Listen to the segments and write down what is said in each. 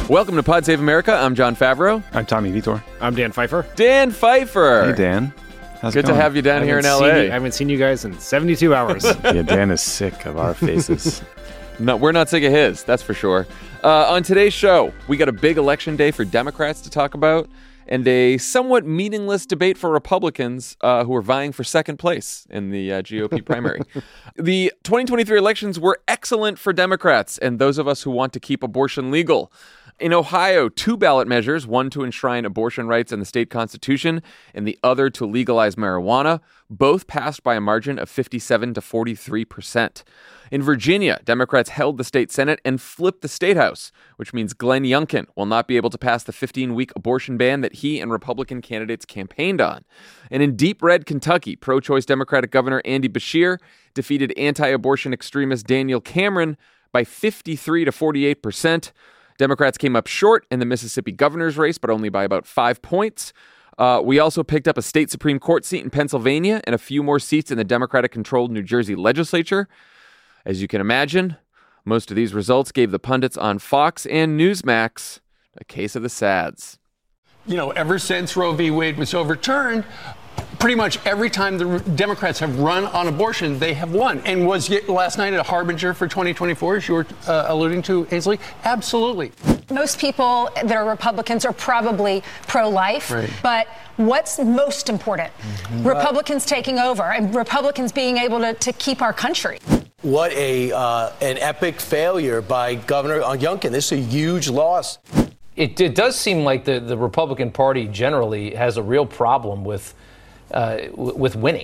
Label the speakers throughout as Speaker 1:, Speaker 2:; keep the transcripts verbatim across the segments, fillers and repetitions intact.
Speaker 1: Welcome to Pod Save America. I'm John Favreau.
Speaker 2: I'm Tommy Vitor.
Speaker 3: I'm Dan Pfeiffer.
Speaker 1: Dan Pfeiffer.
Speaker 2: Hey, Dan. How's
Speaker 1: Good
Speaker 2: it going?
Speaker 1: to have you down here in L A.
Speaker 3: You, I haven't seen you guys in seventy-two hours.
Speaker 2: Yeah, Dan is sick of our faces.
Speaker 1: No, we're not sick of his, that's for sure. Uh, on today's show, we got a big election day for Democrats to talk about and a somewhat meaningless debate for Republicans uh, who are vying for second place in the uh, G O P primary. The twenty twenty-three elections were excellent for Democrats and those of us who want to keep abortion legal. In Ohio, two ballot measures, one to enshrine abortion rights in the state constitution and the other to legalize marijuana, both passed by a margin of fifty-seven to forty-three percent. In Virginia, Democrats held the state Senate and flipped the state house, which means Glenn Youngkin will not be able to pass the fifteen-week abortion ban that he and Republican candidates campaigned on. And in deep red Kentucky, pro-choice Democratic Governor Andy Beshear defeated anti-abortion extremist Daniel Cameron by fifty-three to forty-eight percent. Democrats came up short in the Mississippi governor's race, but only by about five points. Uh, we also picked up a state Supreme Court seat in Pennsylvania and a few more seats in the Democratic-controlled New Jersey legislature. As you can imagine, most of these results gave the pundits on Fox and Newsmax a case of the sads.
Speaker 4: You know, ever since Roe v. Wade was overturned, pretty much every time the Democrats have run on abortion, they have won. And was last night a harbinger for twenty twenty-four, as you were uh, alluding to, Ainsley? Absolutely.
Speaker 5: Most people that are Republicans are probably pro-life,
Speaker 4: right.
Speaker 5: But what's most important? Mm-hmm. Republicans taking over and Republicans being able to, to keep our country.
Speaker 6: What a uh, an epic failure by Governor Youngkin. This is a huge loss.
Speaker 7: It, it does seem like the, the Republican Party generally has a real problem with uh, w- with winning.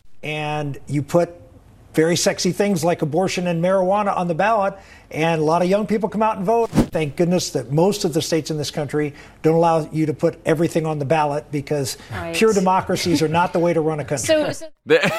Speaker 8: And you put very sexy things like abortion and marijuana on the ballot, and a lot of young people come out and vote. Thank goodness that most of the states in this country don't allow you to put everything on the ballot because right. Pure democracies are not the way to run a country.
Speaker 5: So, so-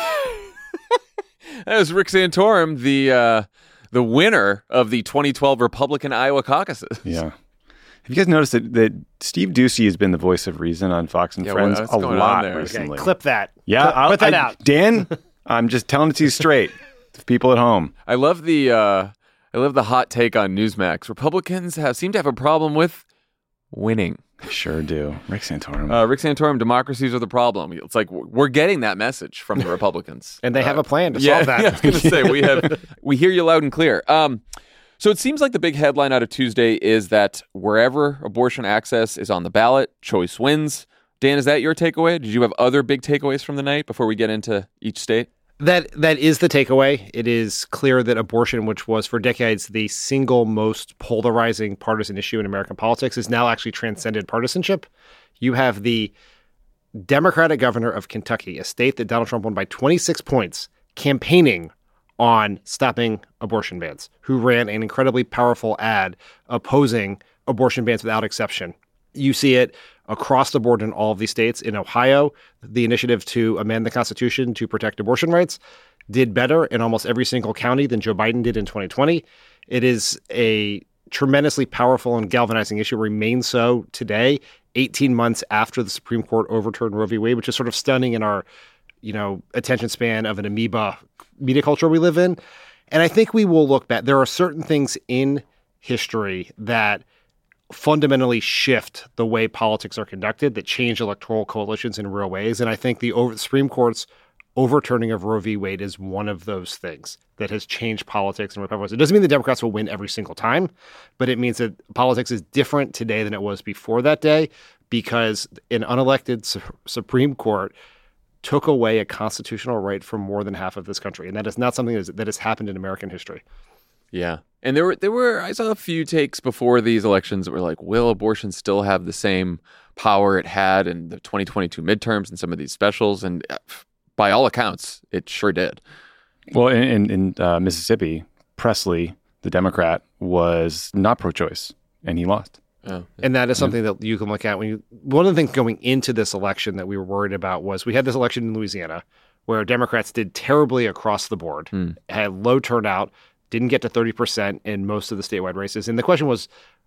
Speaker 1: That was Rick Santorum, the uh, the winner of the twenty twelve Republican Iowa caucuses.
Speaker 2: Yeah. Have you guys noticed that, that Steve Doocy has been the voice of reason on Fox and
Speaker 1: yeah,
Speaker 2: Friends
Speaker 1: well,
Speaker 2: a lot
Speaker 1: there?
Speaker 2: recently?
Speaker 3: Okay, clip that.
Speaker 2: Yeah,
Speaker 3: clip,
Speaker 2: I'll,
Speaker 3: put that
Speaker 2: I,
Speaker 3: out.
Speaker 2: Dan, I'm just telling it to you straight. To people at home.
Speaker 1: I love the uh, I love the hot take on Newsmax. Republicans have seem to have a problem with winning.
Speaker 2: They sure do. Rick Santorum.
Speaker 1: Uh, Rick Santorum, democracies are the problem. It's like we're getting that message from the Republicans.
Speaker 3: And they have
Speaker 1: uh,
Speaker 3: a plan to
Speaker 1: yeah,
Speaker 3: solve that.
Speaker 1: Yeah, I was going to say, we have we hear you loud and clear. Um, so it seems like the big headline out of Tuesday is that wherever abortion access is on the ballot, choice wins. Dan, is that your takeaway? Did you have other big takeaways from the night before we get into each state?
Speaker 3: That that is the takeaway. It is clear that abortion, which was for decades the single most polarizing partisan issue in American politics, is now actually transcended partisanship. You have the Democratic governor of Kentucky, a state that Donald Trump won by twenty-six points, campaigning on stopping abortion bans, who ran an incredibly powerful ad opposing abortion bans without exception. You see it across the board in all of these states. In Ohio, the initiative to amend the Constitution to protect abortion rights did better in almost every single county than Joe Biden did in twenty twenty. It is a tremendously powerful and galvanizing issue, remains so today, eighteen months after the Supreme Court overturned Roe v. Wade, which is sort of stunning in our, you know, attention span of an amoeba media culture we live in. And I think we will look back. There are certain things in history that fundamentally shift the way politics are conducted, that change electoral coalitions in real ways. And I think the over, Supreme Court's overturning of Roe v. Wade is one of those things that has changed politics and Republicans. It doesn't mean the Democrats will win every single time, but it means that politics is different today than it was before that day because an unelected su- Supreme Court took away a constitutional right from more than half of this country. And that is not something that, is, that has happened in American history.
Speaker 1: Yeah. And there were, there were, I saw a few takes before these elections that were like, will abortion still have the same power it had in the twenty twenty-two midterms and some of these specials? And by all accounts, it sure did.
Speaker 2: Well, in, in, in uh, Mississippi, Presley, the Democrat, was not pro-choice, and he lost.
Speaker 1: Oh, yeah.
Speaker 3: And that is something that you can look at when you, one of the things going into this election that we were worried about was we had this election in Louisiana where Democrats did terribly across the board, hmm. had low turnout, didn't get to thirty percent in most of the statewide races. And the question was,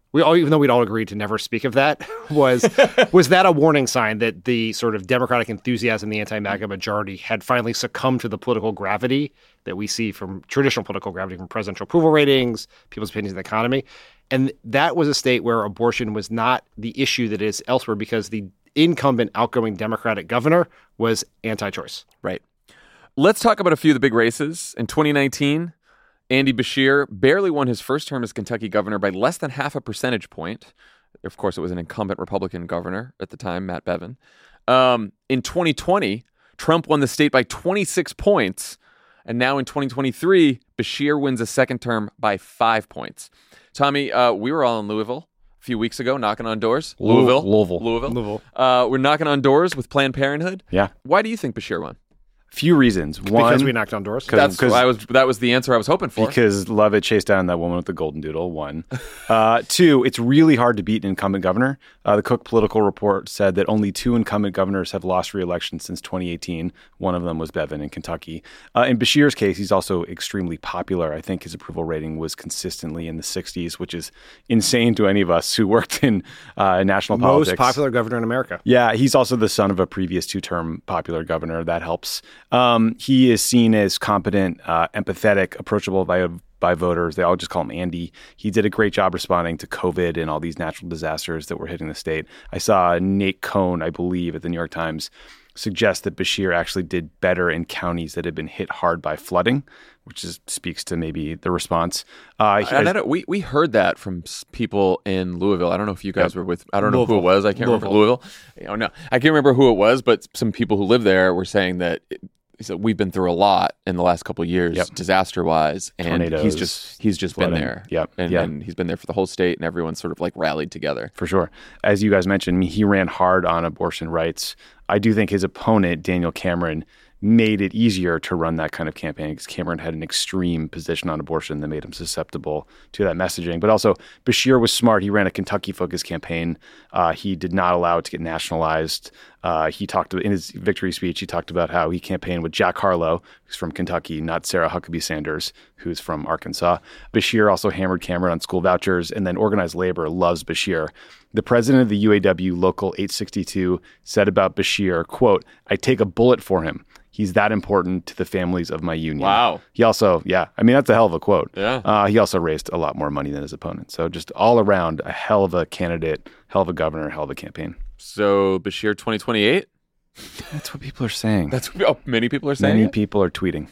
Speaker 3: We all, even though we'd all agreed to never speak of that, was was that a warning sign that the sort of Democratic enthusiasm, the anti-MAGA majority, had finally succumbed to the political gravity that we see from traditional political gravity, from presidential approval ratings, people's opinions of the economy? And that was a state where abortion was not the issue that is elsewhere because the incumbent outgoing Democratic governor was anti-choice.
Speaker 1: Right. Let's talk about a few of the big races. In twenty nineteen, Andy Beshear barely won his first term as Kentucky governor by less than half a percentage point. Of course, it was an incumbent Republican governor at the time, Matt Bevin. Um, in twenty twenty, Trump won the state by twenty-six points. And now in twenty twenty-three, Beshear wins a second term by five points. Tommy, uh, we were all in Louisville a few weeks ago, knocking on doors. Louisville.
Speaker 2: Louisville.
Speaker 1: Louisville.
Speaker 3: Louisville.
Speaker 1: Uh, we're knocking on doors with Planned Parenthood.
Speaker 2: Yeah.
Speaker 1: Why do you think Beshear won?
Speaker 2: Few reasons. One,
Speaker 3: Because we knocked on doors.
Speaker 1: That's I was. That was the answer I was hoping for.
Speaker 2: Because Lovett chased down that woman with the golden doodle. One. Uh, two, it's really hard to beat an incumbent governor. Uh, the Cook Political Report said that only two incumbent governors have lost re-election since twenty eighteen. One of them was Bevin in Kentucky. Uh, in Beshear's case, he's also extremely popular. I think his approval rating was consistently in the sixties, which is insane to any of us who worked in uh, national
Speaker 3: Most
Speaker 2: politics.
Speaker 3: Most popular governor in America.
Speaker 2: Yeah, he's also the son of a previous two-term popular governor. That helps. Um, he is seen as competent, uh, empathetic, approachable by by voters. They all just call him Andy. He did a great job responding to COVID and all these natural disasters that were hitting the state. I saw Nate Cohn, I believe, at the New York Times, suggest that Beshear actually did better in counties that had been hit hard by flooding, which is, speaks to maybe the response. Uh, he,
Speaker 1: and I don't, we we heard that from s- people in Louisville. I don't know if you guys
Speaker 2: Yep.
Speaker 1: were with. I don't know
Speaker 3: Louisville.
Speaker 1: who it was. I can't remember Louisville. Oh no, I can't remember who it was. But some people who live there were saying that. It, So we've been through a lot in the last couple of years,
Speaker 2: Yep.
Speaker 1: disaster-wise, and
Speaker 2: Tornadoes,
Speaker 1: he's just he's just
Speaker 2: flooding.
Speaker 1: been there.
Speaker 2: Yep.
Speaker 1: and,
Speaker 2: Yep.
Speaker 1: and he's been there for the whole state, and everyone's sort of like rallied together.
Speaker 2: For sure. As you guys mentioned, he ran hard on abortion rights. I do think his opponent, Daniel Cameron, made it easier to run that kind of campaign because Cameron had an extreme position on abortion that made him susceptible to that messaging. But also, Beshear was smart. He ran a Kentucky-focused campaign. Uh, he did not allow it to get nationalized. Uh, he talked in his victory speech, he talked about how he campaigned with Jack Harlow, who's from Kentucky, not Sarah Huckabee Sanders, who's from Arkansas. Beshear also hammered Cameron on school vouchers, and then organized labor loves Beshear. The president of the U A W Local eight sixty-two said about Beshear, quote, "I take a bullet for him. He's that important to the families of my union."
Speaker 1: Wow.
Speaker 2: He also, yeah, I mean, that's a hell of a quote.
Speaker 1: Yeah.
Speaker 2: Uh, he also raised a lot more money than his opponent. So just all around, a hell of a candidate, hell of a governor, hell of a campaign.
Speaker 1: So Beshear twenty twenty-eight.
Speaker 2: That's what people are saying.
Speaker 1: That's what oh, many people are saying.
Speaker 2: Many
Speaker 1: it?
Speaker 2: people are tweeting.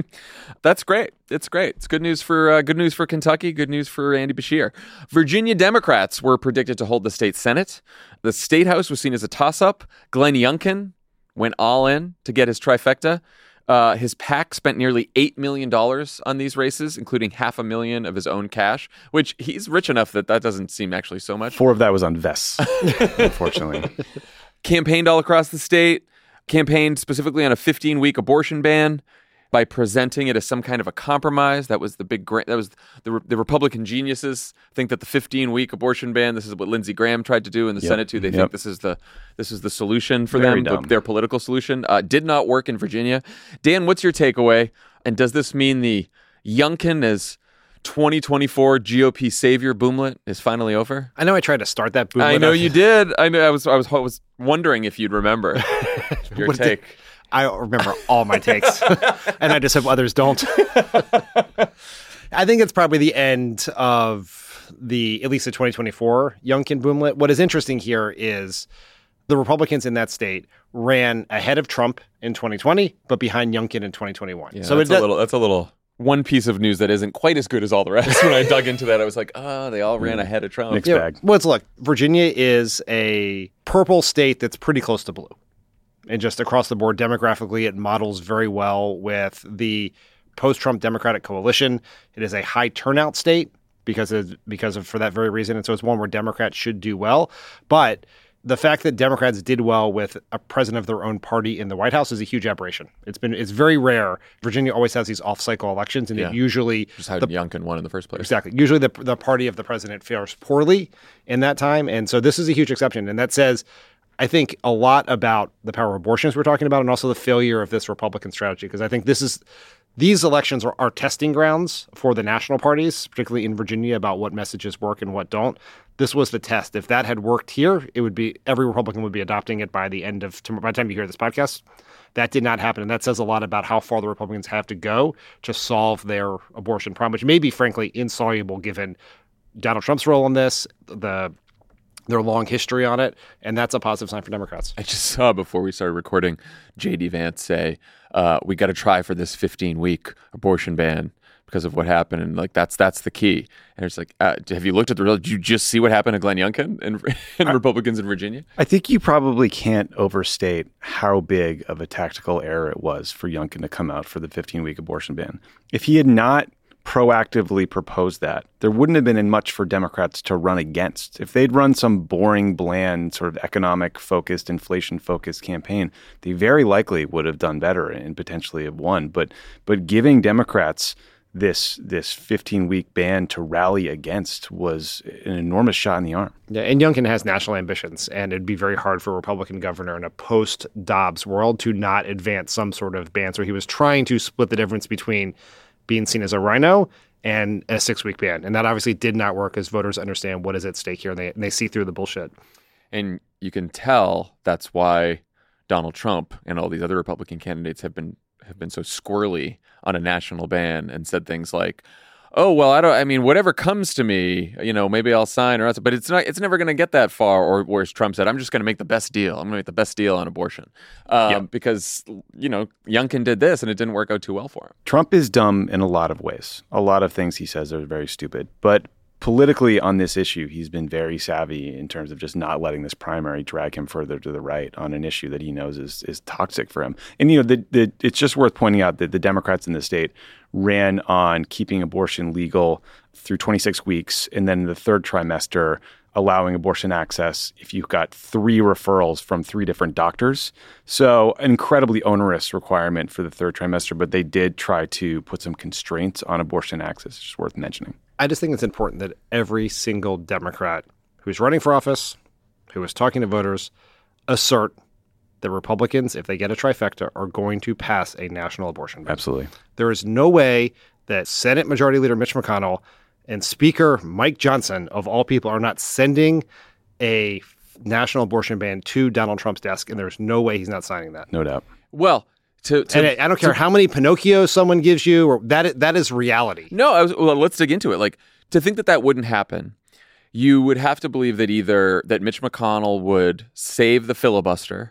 Speaker 1: That's great. It's great. It's good news for uh, good news for Kentucky. Good news for Andy Beshear. Virginia Democrats were predicted to hold the state Senate. The state house was seen as a toss-up. Glenn Youngkin went all in to get his trifecta. Uh, his PAC spent nearly eight million dollars on these races, including half a million of his own cash, which he's rich enough that that doesn't seem actually so much.
Speaker 2: Four of that was on vests, unfortunately.
Speaker 1: Campaigned all across the state, campaigned specifically on a fifteen-week abortion ban by presenting it as some kind of a compromise. That was the big, gra- that was the, the Republican geniuses think that the fifteen-week abortion ban, this is what Lindsey Graham tried to do in the
Speaker 2: Yep.
Speaker 1: Senate too. They
Speaker 2: Yep.
Speaker 1: think this is the this is the solution for
Speaker 2: Very
Speaker 1: them,
Speaker 2: dumb.
Speaker 1: their political solution. Uh, did not work in Virginia. Dan, what's your takeaway? And does this mean the Youngkin as twenty twenty-four G O P savior boomlet is finally over?
Speaker 3: I know I tried to start that boomlet.
Speaker 1: I know you did. I know. I was. I was. I was wondering if you'd remember your
Speaker 3: What did-
Speaker 1: take.
Speaker 3: I remember all my takes, and I just hope others don't. I think it's probably the end of the, at least the twenty twenty-four Youngkin boomlet. What is interesting here is the Republicans in that state ran ahead of Trump in twenty twenty, but behind Youngkin in twenty twenty-one.
Speaker 1: Yeah,
Speaker 3: so
Speaker 1: that's
Speaker 3: it
Speaker 1: a little. That's a little. One piece of news that isn't quite as good as all the rest. When I dug into that, I was like, oh, they all ran ahead of Trump.
Speaker 2: Mixed
Speaker 3: Yeah,
Speaker 2: bag.
Speaker 3: well, let's look. Virginia is a purple state that's pretty close to blue. And just across the board, demographically, it models very well with the post-Trump Democratic coalition. It is a high turnout state because of, because of for that very reason. And so it's one where Democrats should do well. But the fact that Democrats did well with a president of their own party in the White House is a huge aberration. It's been it's very rare. Virginia always has these off-cycle elections, and
Speaker 1: Yeah.
Speaker 3: it usually
Speaker 1: Just how
Speaker 3: the,
Speaker 1: Youngkin won in the first place.
Speaker 3: Exactly. Usually the the party of the president fares poorly in that time. And so this is a huge exception. And that says, I think, a lot about the power of abortion as we're talking about, and also the failure of this Republican strategy. Because I think this is these elections are, are testing grounds for the national parties, particularly in Virginia, about what messages work and what don't. This was the test. If that had worked here, it would be every Republican would be adopting it by the end of tomorrow, by the time you hear this podcast. That did not happen, and that says a lot about how far the Republicans have to go to solve their abortion problem, which may be, frankly, insoluble given Donald Trump's role in this, the their long history on it, and that's a positive sign for Democrats.
Speaker 1: I just saw before we started recording J D Vance say, uh, we got to try for this fifteen-week abortion ban because of what happened, and like that's that's the key. And it's like, uh, have you looked at the real? Did you just see what happened to Glenn Youngkin and, and Republicans in Virginia?
Speaker 2: I think you probably can't overstate how big of a tactical error it was for Youngkin to come out for the fifteen-week abortion ban. If he had not proactively proposed that, there wouldn't have been much for Democrats to run against. If they'd run some boring, bland, sort of economic-focused, inflation-focused campaign, they very likely would have done better and potentially have won. But but giving Democrats this this fifteen-week ban to rally against was an enormous shot in the arm.
Speaker 3: Yeah, and Youngkin has national ambitions, and it'd be very hard for a Republican governor in a post-Dobbs world to not advance some sort of ban. So he was trying to split the difference between being seen as a rhino and a six-week ban. And that obviously did not work as voters understand what is at stake here, and they, and they see through the bullshit.
Speaker 1: And you can tell that's why Donald Trump and all these other Republican candidates have been have been so squirrely on a national ban and said things like, oh, well, I don't, I mean, whatever comes to me, you know, maybe I'll sign or else, but it's not, it's never going to get that far. Or whereas Trump said, I'm just going to make the best deal. I'm going to make the best deal on abortion. Um, yeah. Because, you know, Youngkin did this and it didn't work out too well for him.
Speaker 2: Trump is dumb in a lot of ways. A lot of things he says are very stupid, but politically on this issue, he's been very savvy in terms of just not letting this primary drag him further to the right on an issue that he knows is is toxic for him. And, you know, the, the, it's just worth pointing out that the Democrats in the state ran on keeping abortion legal through twenty-six weeks, and then the third trimester allowing abortion access if you've got three referrals from three different doctors. So an incredibly onerous requirement for the third trimester, but they did try to put some constraints on abortion access. It's just worth mentioning.
Speaker 3: I just think it's important that every single Democrat who's running for office, who is talking to voters, assert that Republicans, if they get a trifecta, are going to pass a national abortion ban.
Speaker 2: Absolutely.
Speaker 3: There is no way that Senate Majority Leader Mitch McConnell and Speaker Mike Johnson, of all people, are not sending a national abortion ban to Donald Trump's desk, and there's no way he's not signing that.
Speaker 2: No doubt.
Speaker 1: Well, to, to
Speaker 3: and I don't care to, how many Pinocchios someone gives you, or that that is reality.
Speaker 1: No, I was, well, let's dig into it. Like, to think that that wouldn't happen, you would have to believe that either that Mitch McConnell would save the filibuster,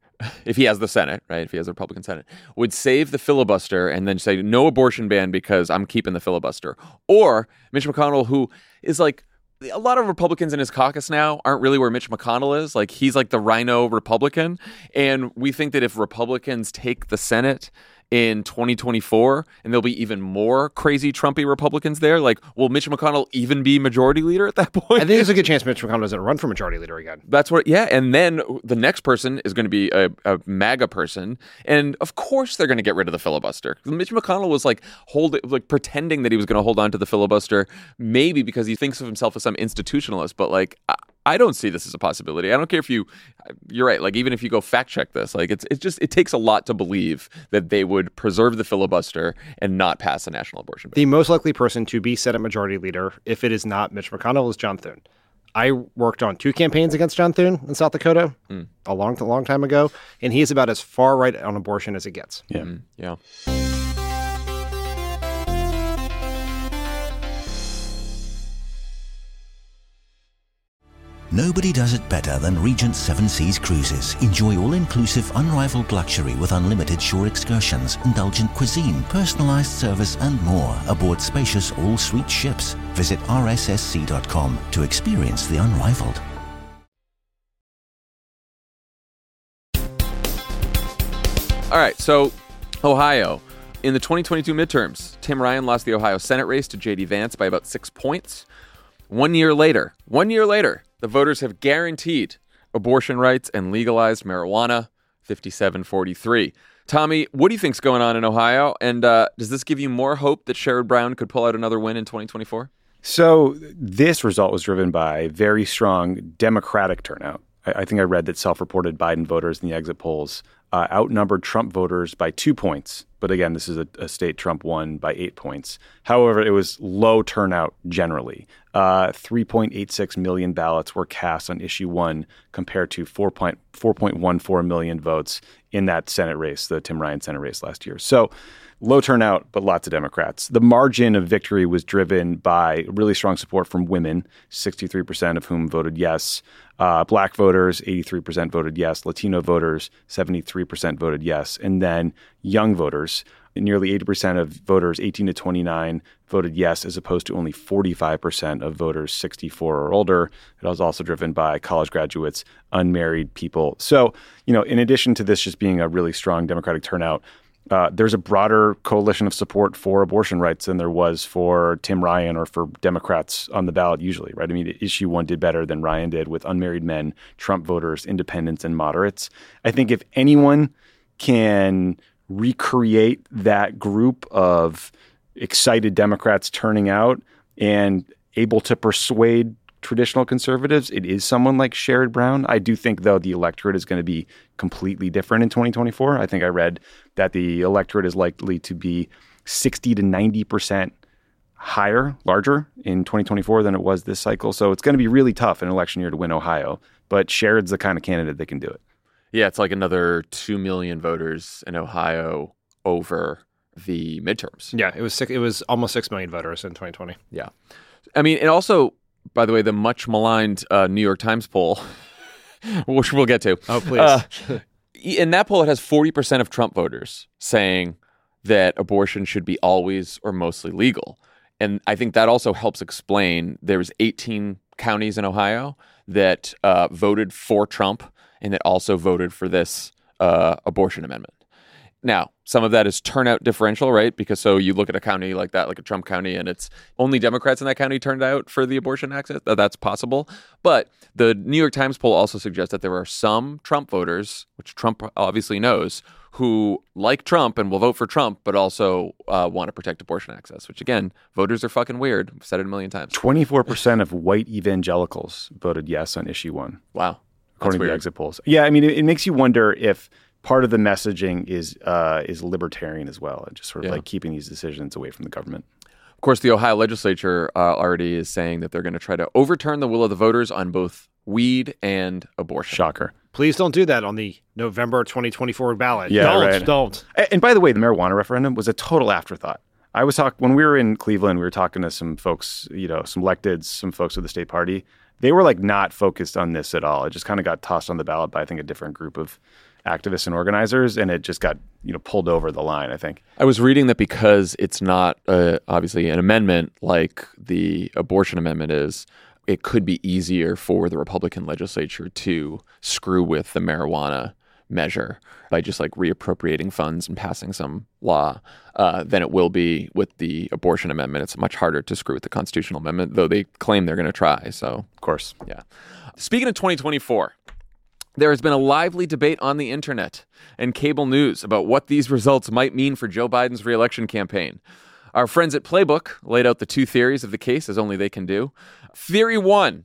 Speaker 1: if he has the Senate, right? If he has the Republican Senate, would save the filibuster and then say no abortion ban because I'm keeping the filibuster. Or Mitch McConnell, who is like, a lot of Republicans in his caucus now aren't really where Mitch McConnell is. Like, he's like the rhino Republican. And we think that if Republicans take the Senate in twenty twenty-four, and there'll be even more crazy Trumpy Republicans there, like, will Mitch McConnell even be majority leader at that point?
Speaker 3: I think there's a good chance Mitch McConnell doesn't run for majority leader again.
Speaker 1: That's what, yeah. And then the next person is going to be a, a MAGA person. And of course they're going to get rid of the filibuster. Mitch McConnell was like hold, like pretending that he was going to hold on to the filibuster, maybe because he thinks of himself as some institutionalist. But like, I, I don't see this as a possibility. I don't care if you, you're right. Like, even if you go fact check this, like it's it's just, it takes a lot to believe that they would preserve the filibuster and not pass a national abortion ban.
Speaker 3: The most likely person to be Senate Majority Leader, if it is not Mitch McConnell, is John Thune. I worked on two campaigns against John Thune in South Dakota mm. a long, long time ago, and he is about as far right on abortion as it gets.
Speaker 2: Yeah,
Speaker 1: mm, yeah.
Speaker 9: Nobody does it better than Regent Seven Seas Cruises. Enjoy all-inclusive, unrivaled luxury with unlimited shore excursions, indulgent cuisine, personalized service, and more aboard spacious all-suite ships. Visit R S S C dot com to experience the unrivaled.
Speaker 1: All right, so Ohio. In the twenty twenty-two midterms, Tim Ryan lost the Ohio Senate race to J D Vance by about six points. One year later, one year later, the voters have guaranteed abortion rights and legalized marijuana, fifty-seven forty-three. Tommy, what do you think's going on in Ohio? And uh, does this give you more hope that Sherrod Brown could pull out another win in twenty twenty-four?
Speaker 2: So this result was driven by very strong Democratic turnout. I, I think I read that self-reported Biden voters in the exit polls uh, outnumbered Trump voters by two points But again, this is a, a state Trump won by eight points. However, it was low turnout generally. Uh, three point eight six million ballots were cast on issue one compared to four point one four million votes in that Senate race, the Tim Ryan Senate race last year. So low turnout, but lots of Democrats. The margin of victory was driven by really strong support from women, sixty-three percent of whom voted yes. Uh, Black voters, eighty-three percent voted yes. Latino voters, seventy-three percent voted yes. And then young voters, nearly eighty percent of voters eighteen to twenty-nine voted yes, as opposed to only forty-five percent of voters sixty-four or older. It was also driven by college graduates, unmarried people. So, you know, in addition to this just being a really strong Democratic turnout, Uh, there's a broader coalition of support for abortion rights than there was for Tim Ryan or for Democrats on the ballot usually, right? I mean, issue one did better than Ryan did with unmarried men, Trump voters, independents, and moderates. I think if anyone can recreate that group of excited Democrats turning out and able to persuade traditional conservatives, it is someone like Sherrod Brown. I do think, though, the electorate is going to be completely different in twenty twenty-four. I think I read that the electorate is likely to be sixty to ninety percent higher, larger in twenty twenty-four than it was this cycle. So it's going to be really tough in an election year to win Ohio. But Sherrod's the kind of candidate that can do it.
Speaker 1: Yeah, it's like another two million voters in Ohio over the midterms.
Speaker 3: Yeah, it was six, it was almost six million voters in twenty twenty.
Speaker 1: Yeah. I mean, and also, by the way, the much maligned uh, New York Times poll, which we'll get to.
Speaker 3: Oh, please.
Speaker 1: Uh, in that poll, it has forty percent of Trump voters saying that abortion should be always or mostly legal. And I think that also helps explain there was eighteen counties in Ohio that uh, voted for Trump and that also voted for this uh, abortion amendment. Now, some of that is turnout differential, right? Because so you look at a county like that, like a Trump county, and it's only Democrats in that county turned out for the abortion access. That's possible. But the New York Times poll also suggests that there are some Trump voters, which Trump obviously knows, who like Trump and will vote for Trump, but also uh, want to protect abortion access, which, again, voters are fucking weird. I've said it a million times.
Speaker 2: twenty-four percent of white evangelicals voted yes on issue one.
Speaker 1: Wow.
Speaker 2: According to the exit polls. Yeah, I mean, it, it makes you wonder if part of the messaging is uh, is libertarian as well, and just sort of
Speaker 1: Yeah.
Speaker 2: like keeping these decisions away from the government.
Speaker 1: Of course, the Ohio legislature uh, already is saying that they're going to try to overturn the will of the voters on both weed and abortion.
Speaker 2: Shocker.
Speaker 3: Please don't do that on the November twenty twenty-four ballot.
Speaker 2: Yeah,
Speaker 3: don't,
Speaker 2: right.
Speaker 3: don't.
Speaker 2: And, and by the way, the marijuana referendum was a total afterthought. I was talking when we were in Cleveland, we were talking to some folks, you know, some electeds, some folks with the state party. They were like not focused on this at all. It just kind of got tossed on the ballot by, I think, a different group of activists and organizers, and it just got, you know, pulled over the line, I think.
Speaker 1: I was reading that because it's not uh, obviously an amendment like the abortion amendment is, it could be easier for the Republican legislature to screw with the marijuana measure by just like reappropriating funds and passing some law uh, than it will be with the abortion amendment. It's much harder to screw with the constitutional amendment, though they claim they're going to try. So,
Speaker 2: of course.
Speaker 1: Yeah. Speaking of twenty twenty-four, there has been a lively debate on the internet and cable news about what these results might mean for Joe Biden's reelection campaign. Our friends at Playbook laid out the two theories of the case, as only they can do. Theory one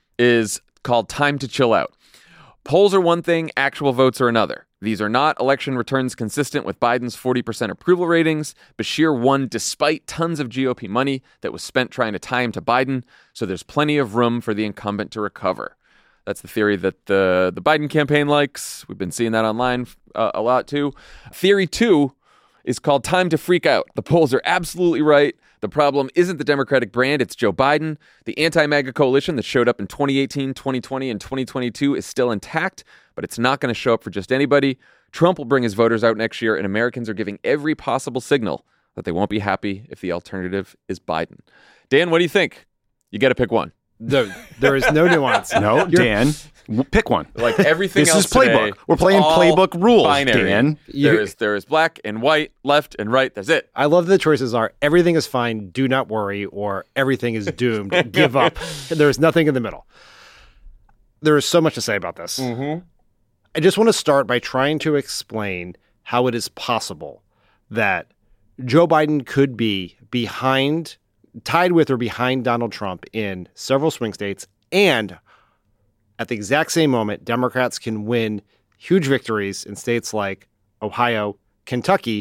Speaker 1: is called time to chill out. Polls are one thing, actual votes are another. These are not election returns consistent with Biden's forty percent approval ratings. Bashir won despite tons of G O P money that was spent trying to tie him to Biden, so there's plenty of room for the incumbent to recover. That's the theory that the, the Biden campaign likes. We've been seeing that online uh, a lot too. Theory two is called time to freak out. The polls are absolutely right. The problem isn't the Democratic brand, it's Joe Biden. The anti-MAGA coalition that showed up in twenty eighteen, twenty twenty, and twenty twenty-two is still intact, but it's not going to show up for just anybody. Trump will bring his voters out next year, and Americans are giving every possible signal that they won't be happy if the alternative is Biden. Dan, what do you think? You got to pick one.
Speaker 3: No, there is no nuance.
Speaker 2: No, Dan, pick one.
Speaker 1: Like everything
Speaker 2: this
Speaker 1: else
Speaker 2: is Playbook.
Speaker 1: today,
Speaker 2: We're playing
Speaker 1: all
Speaker 2: Playbook rules,
Speaker 1: binary.
Speaker 2: Dan.
Speaker 1: There is, there is black and white, left and right. That's it.
Speaker 3: I love the choices are everything is fine, do not worry, or everything is doomed, give up. There's nothing in the middle. There is so much to say about this.
Speaker 1: Mm-hmm.
Speaker 3: I just want to start by trying to explain how it is possible that Joe Biden could be behind, tied with or behind Donald Trump in several swing states, and at the exact same moment, Democrats can win huge victories in states like Ohio, Kentucky,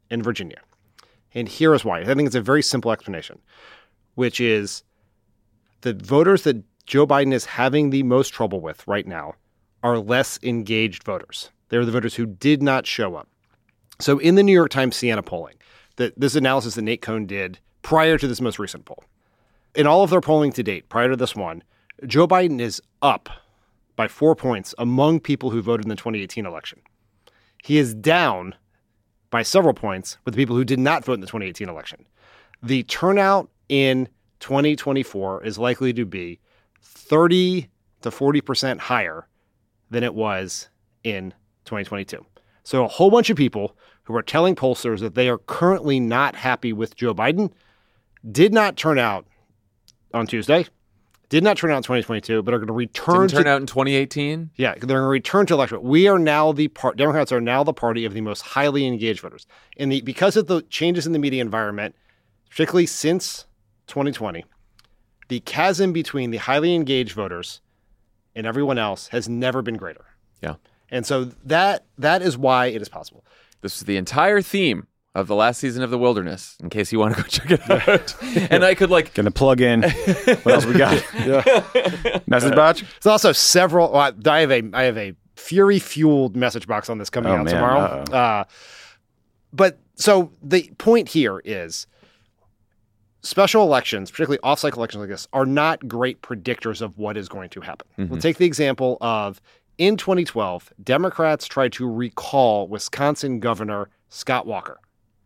Speaker 3: in Virginia. And here is why. I think it's a very simple explanation, which is the voters that Joe Biden is having the most trouble with right now are less engaged voters. They're the voters who did not show up. So in the New York Times Siena polling, the, this analysis that Nate Cohn did prior to this most recent poll, in all of their polling to date, prior to this one, Joe Biden is up by four points among people who voted in the twenty eighteen election. He is down by several points with the people who did not vote in the twenty eighteen election. The turnout in twenty twenty-four is likely to be thirty to forty percent higher than it was in twenty twenty-two. So a whole bunch of people who are telling pollsters that they are currently not happy with Joe Biden did not turn out on Tuesday, did not turn out in twenty twenty-two, but are going to return
Speaker 1: Didn't turn
Speaker 3: to,
Speaker 1: out in twenty eighteen?
Speaker 3: Yeah, they're going to return to election. We are now the part, Democrats are now the party of the most highly engaged voters. And the, because of the changes in the media environment, particularly since twenty twenty, the chasm between the highly engaged voters and everyone else has never been greater.
Speaker 1: Yeah.
Speaker 3: And so that that is why it is possible.
Speaker 1: This is the entire theme of the last season of The Wilderness, in case you want to go check it out. And I could like...
Speaker 2: Gonna plug in. What else we got? Yeah. Message box?
Speaker 3: There's also several... Well, I have a I have a fury-fueled message box on this coming
Speaker 2: Oh,
Speaker 3: out
Speaker 2: man.
Speaker 3: tomorrow.
Speaker 2: Uh-oh.
Speaker 3: Uh, but so the point here is special elections, particularly off-cycle elections like this, are not great predictors of what is going to happen.
Speaker 1: Mm-hmm.
Speaker 3: We'll take the example of in twenty twelve, Democrats tried to recall Wisconsin Governor Scott Walker.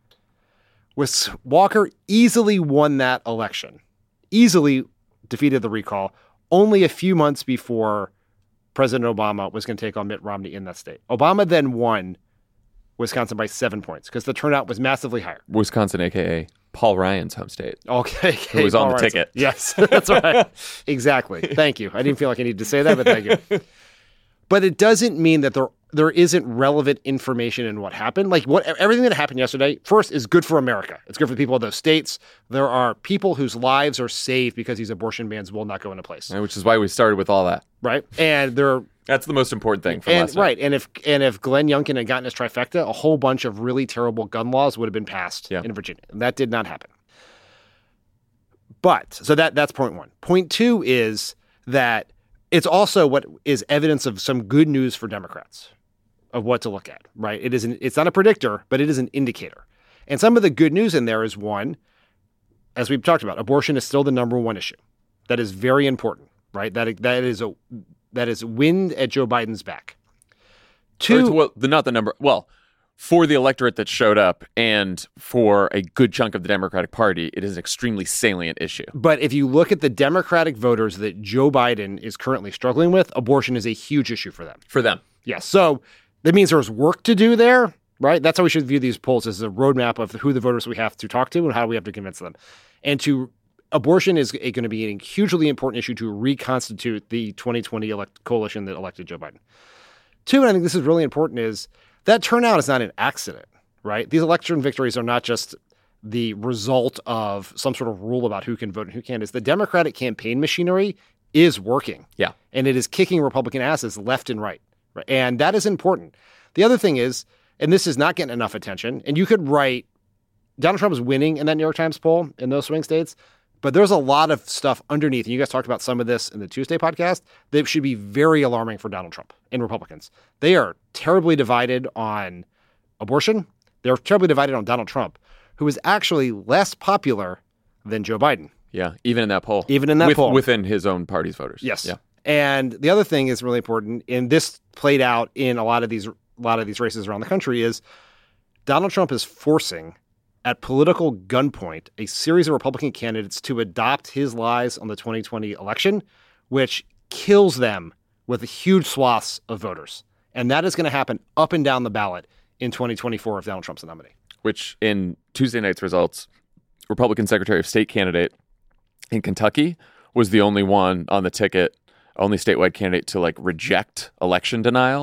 Speaker 3: Wis- Walker easily won that election, easily defeated the recall, only a few months before President Obama was going to take on Mitt Romney in that state. Obama then won Wisconsin by seven points because the turnout was massively higher.
Speaker 1: Wisconsin, a k a. Paul Ryan's home state.
Speaker 3: Okay.
Speaker 1: Who was on
Speaker 3: Paul
Speaker 1: the
Speaker 3: Ryan's-
Speaker 1: ticket.
Speaker 3: Yes, that's right. Exactly. Thank you. I didn't feel like I needed to say that, but thank you. But it doesn't mean that there there isn't relevant information in what happened. Like what everything that happened yesterday, first, is good for America. It's good for the people of those states. There are people whose lives are saved because these abortion bans will not go into place.
Speaker 1: Which is why we started with all that.
Speaker 3: Right? And there
Speaker 1: That's the most important thing from
Speaker 3: and
Speaker 1: last night.
Speaker 3: right. And if and if Glenn Youngkin had gotten his trifecta, a whole bunch of really terrible gun laws would have been passed
Speaker 1: Yeah.
Speaker 3: in Virginia. And that did not happen. But so that that's point one. Point two is that it's also what is evidence of some good news for Democrats of what to look at, right? It is an, it's not a predictor, but it is an indicator. And some of the good news in there is one, as we've talked about, abortion is still the number one issue. That is very important, right? That that is a that is wind at Joe Biden's back.
Speaker 1: Two,
Speaker 3: Two,
Speaker 1: well, the, not the number. Well, for the electorate that showed up and for a good chunk of the Democratic Party, it is an extremely salient issue.
Speaker 3: but if you look at the Democratic voters that Joe Biden is currently struggling with, abortion is a huge issue for them.
Speaker 1: For them.
Speaker 3: Yes. So that means there's work to do there, right? That's how we should view these polls, as a roadmap of who the voters we have to talk to and how we have to convince them. And to abortion is going to be a hugely important issue to reconstitute the twenty twenty elect coalition that elected Joe Biden. Two, and I think this is really important, is that turnout is not an accident, right? These election victories are not just the result of some sort of rule about who can vote and who can't. It's the Democratic campaign machinery is working.
Speaker 1: Yeah.
Speaker 3: And it is kicking Republican asses left and right. Right? And that is important. The other thing is, and this is not getting enough attention, and you could write, Donald Trump is winning in that New York Times poll in those swing states, but there's a lot of stuff underneath. And you guys talked about some of this in the Tuesday podcast that should be very alarming for Donald Trump and Republicans. They are terribly divided on abortion. They're terribly divided on Donald Trump, who is actually less popular than Joe Biden.
Speaker 1: Yeah, even in that poll.
Speaker 3: Even in that
Speaker 1: With,
Speaker 3: poll.
Speaker 1: Within his own party's voters.
Speaker 3: Yes.
Speaker 1: Yeah.
Speaker 3: And the other thing is really important, and this played out in a lot of these a lot of these races around the country, is Donald Trump is forcing, at political gunpoint, a series of Republican candidates to adopt his lies on the twenty twenty election, which kills them with huge swaths of voters. And that is going to happen up and down the ballot in twenty twenty-four if Donald Trump's the nominee.
Speaker 1: Which in Tuesday night's results, Republican Secretary of State candidate in Kentucky was the only one on the ticket, only statewide candidate to like reject election denial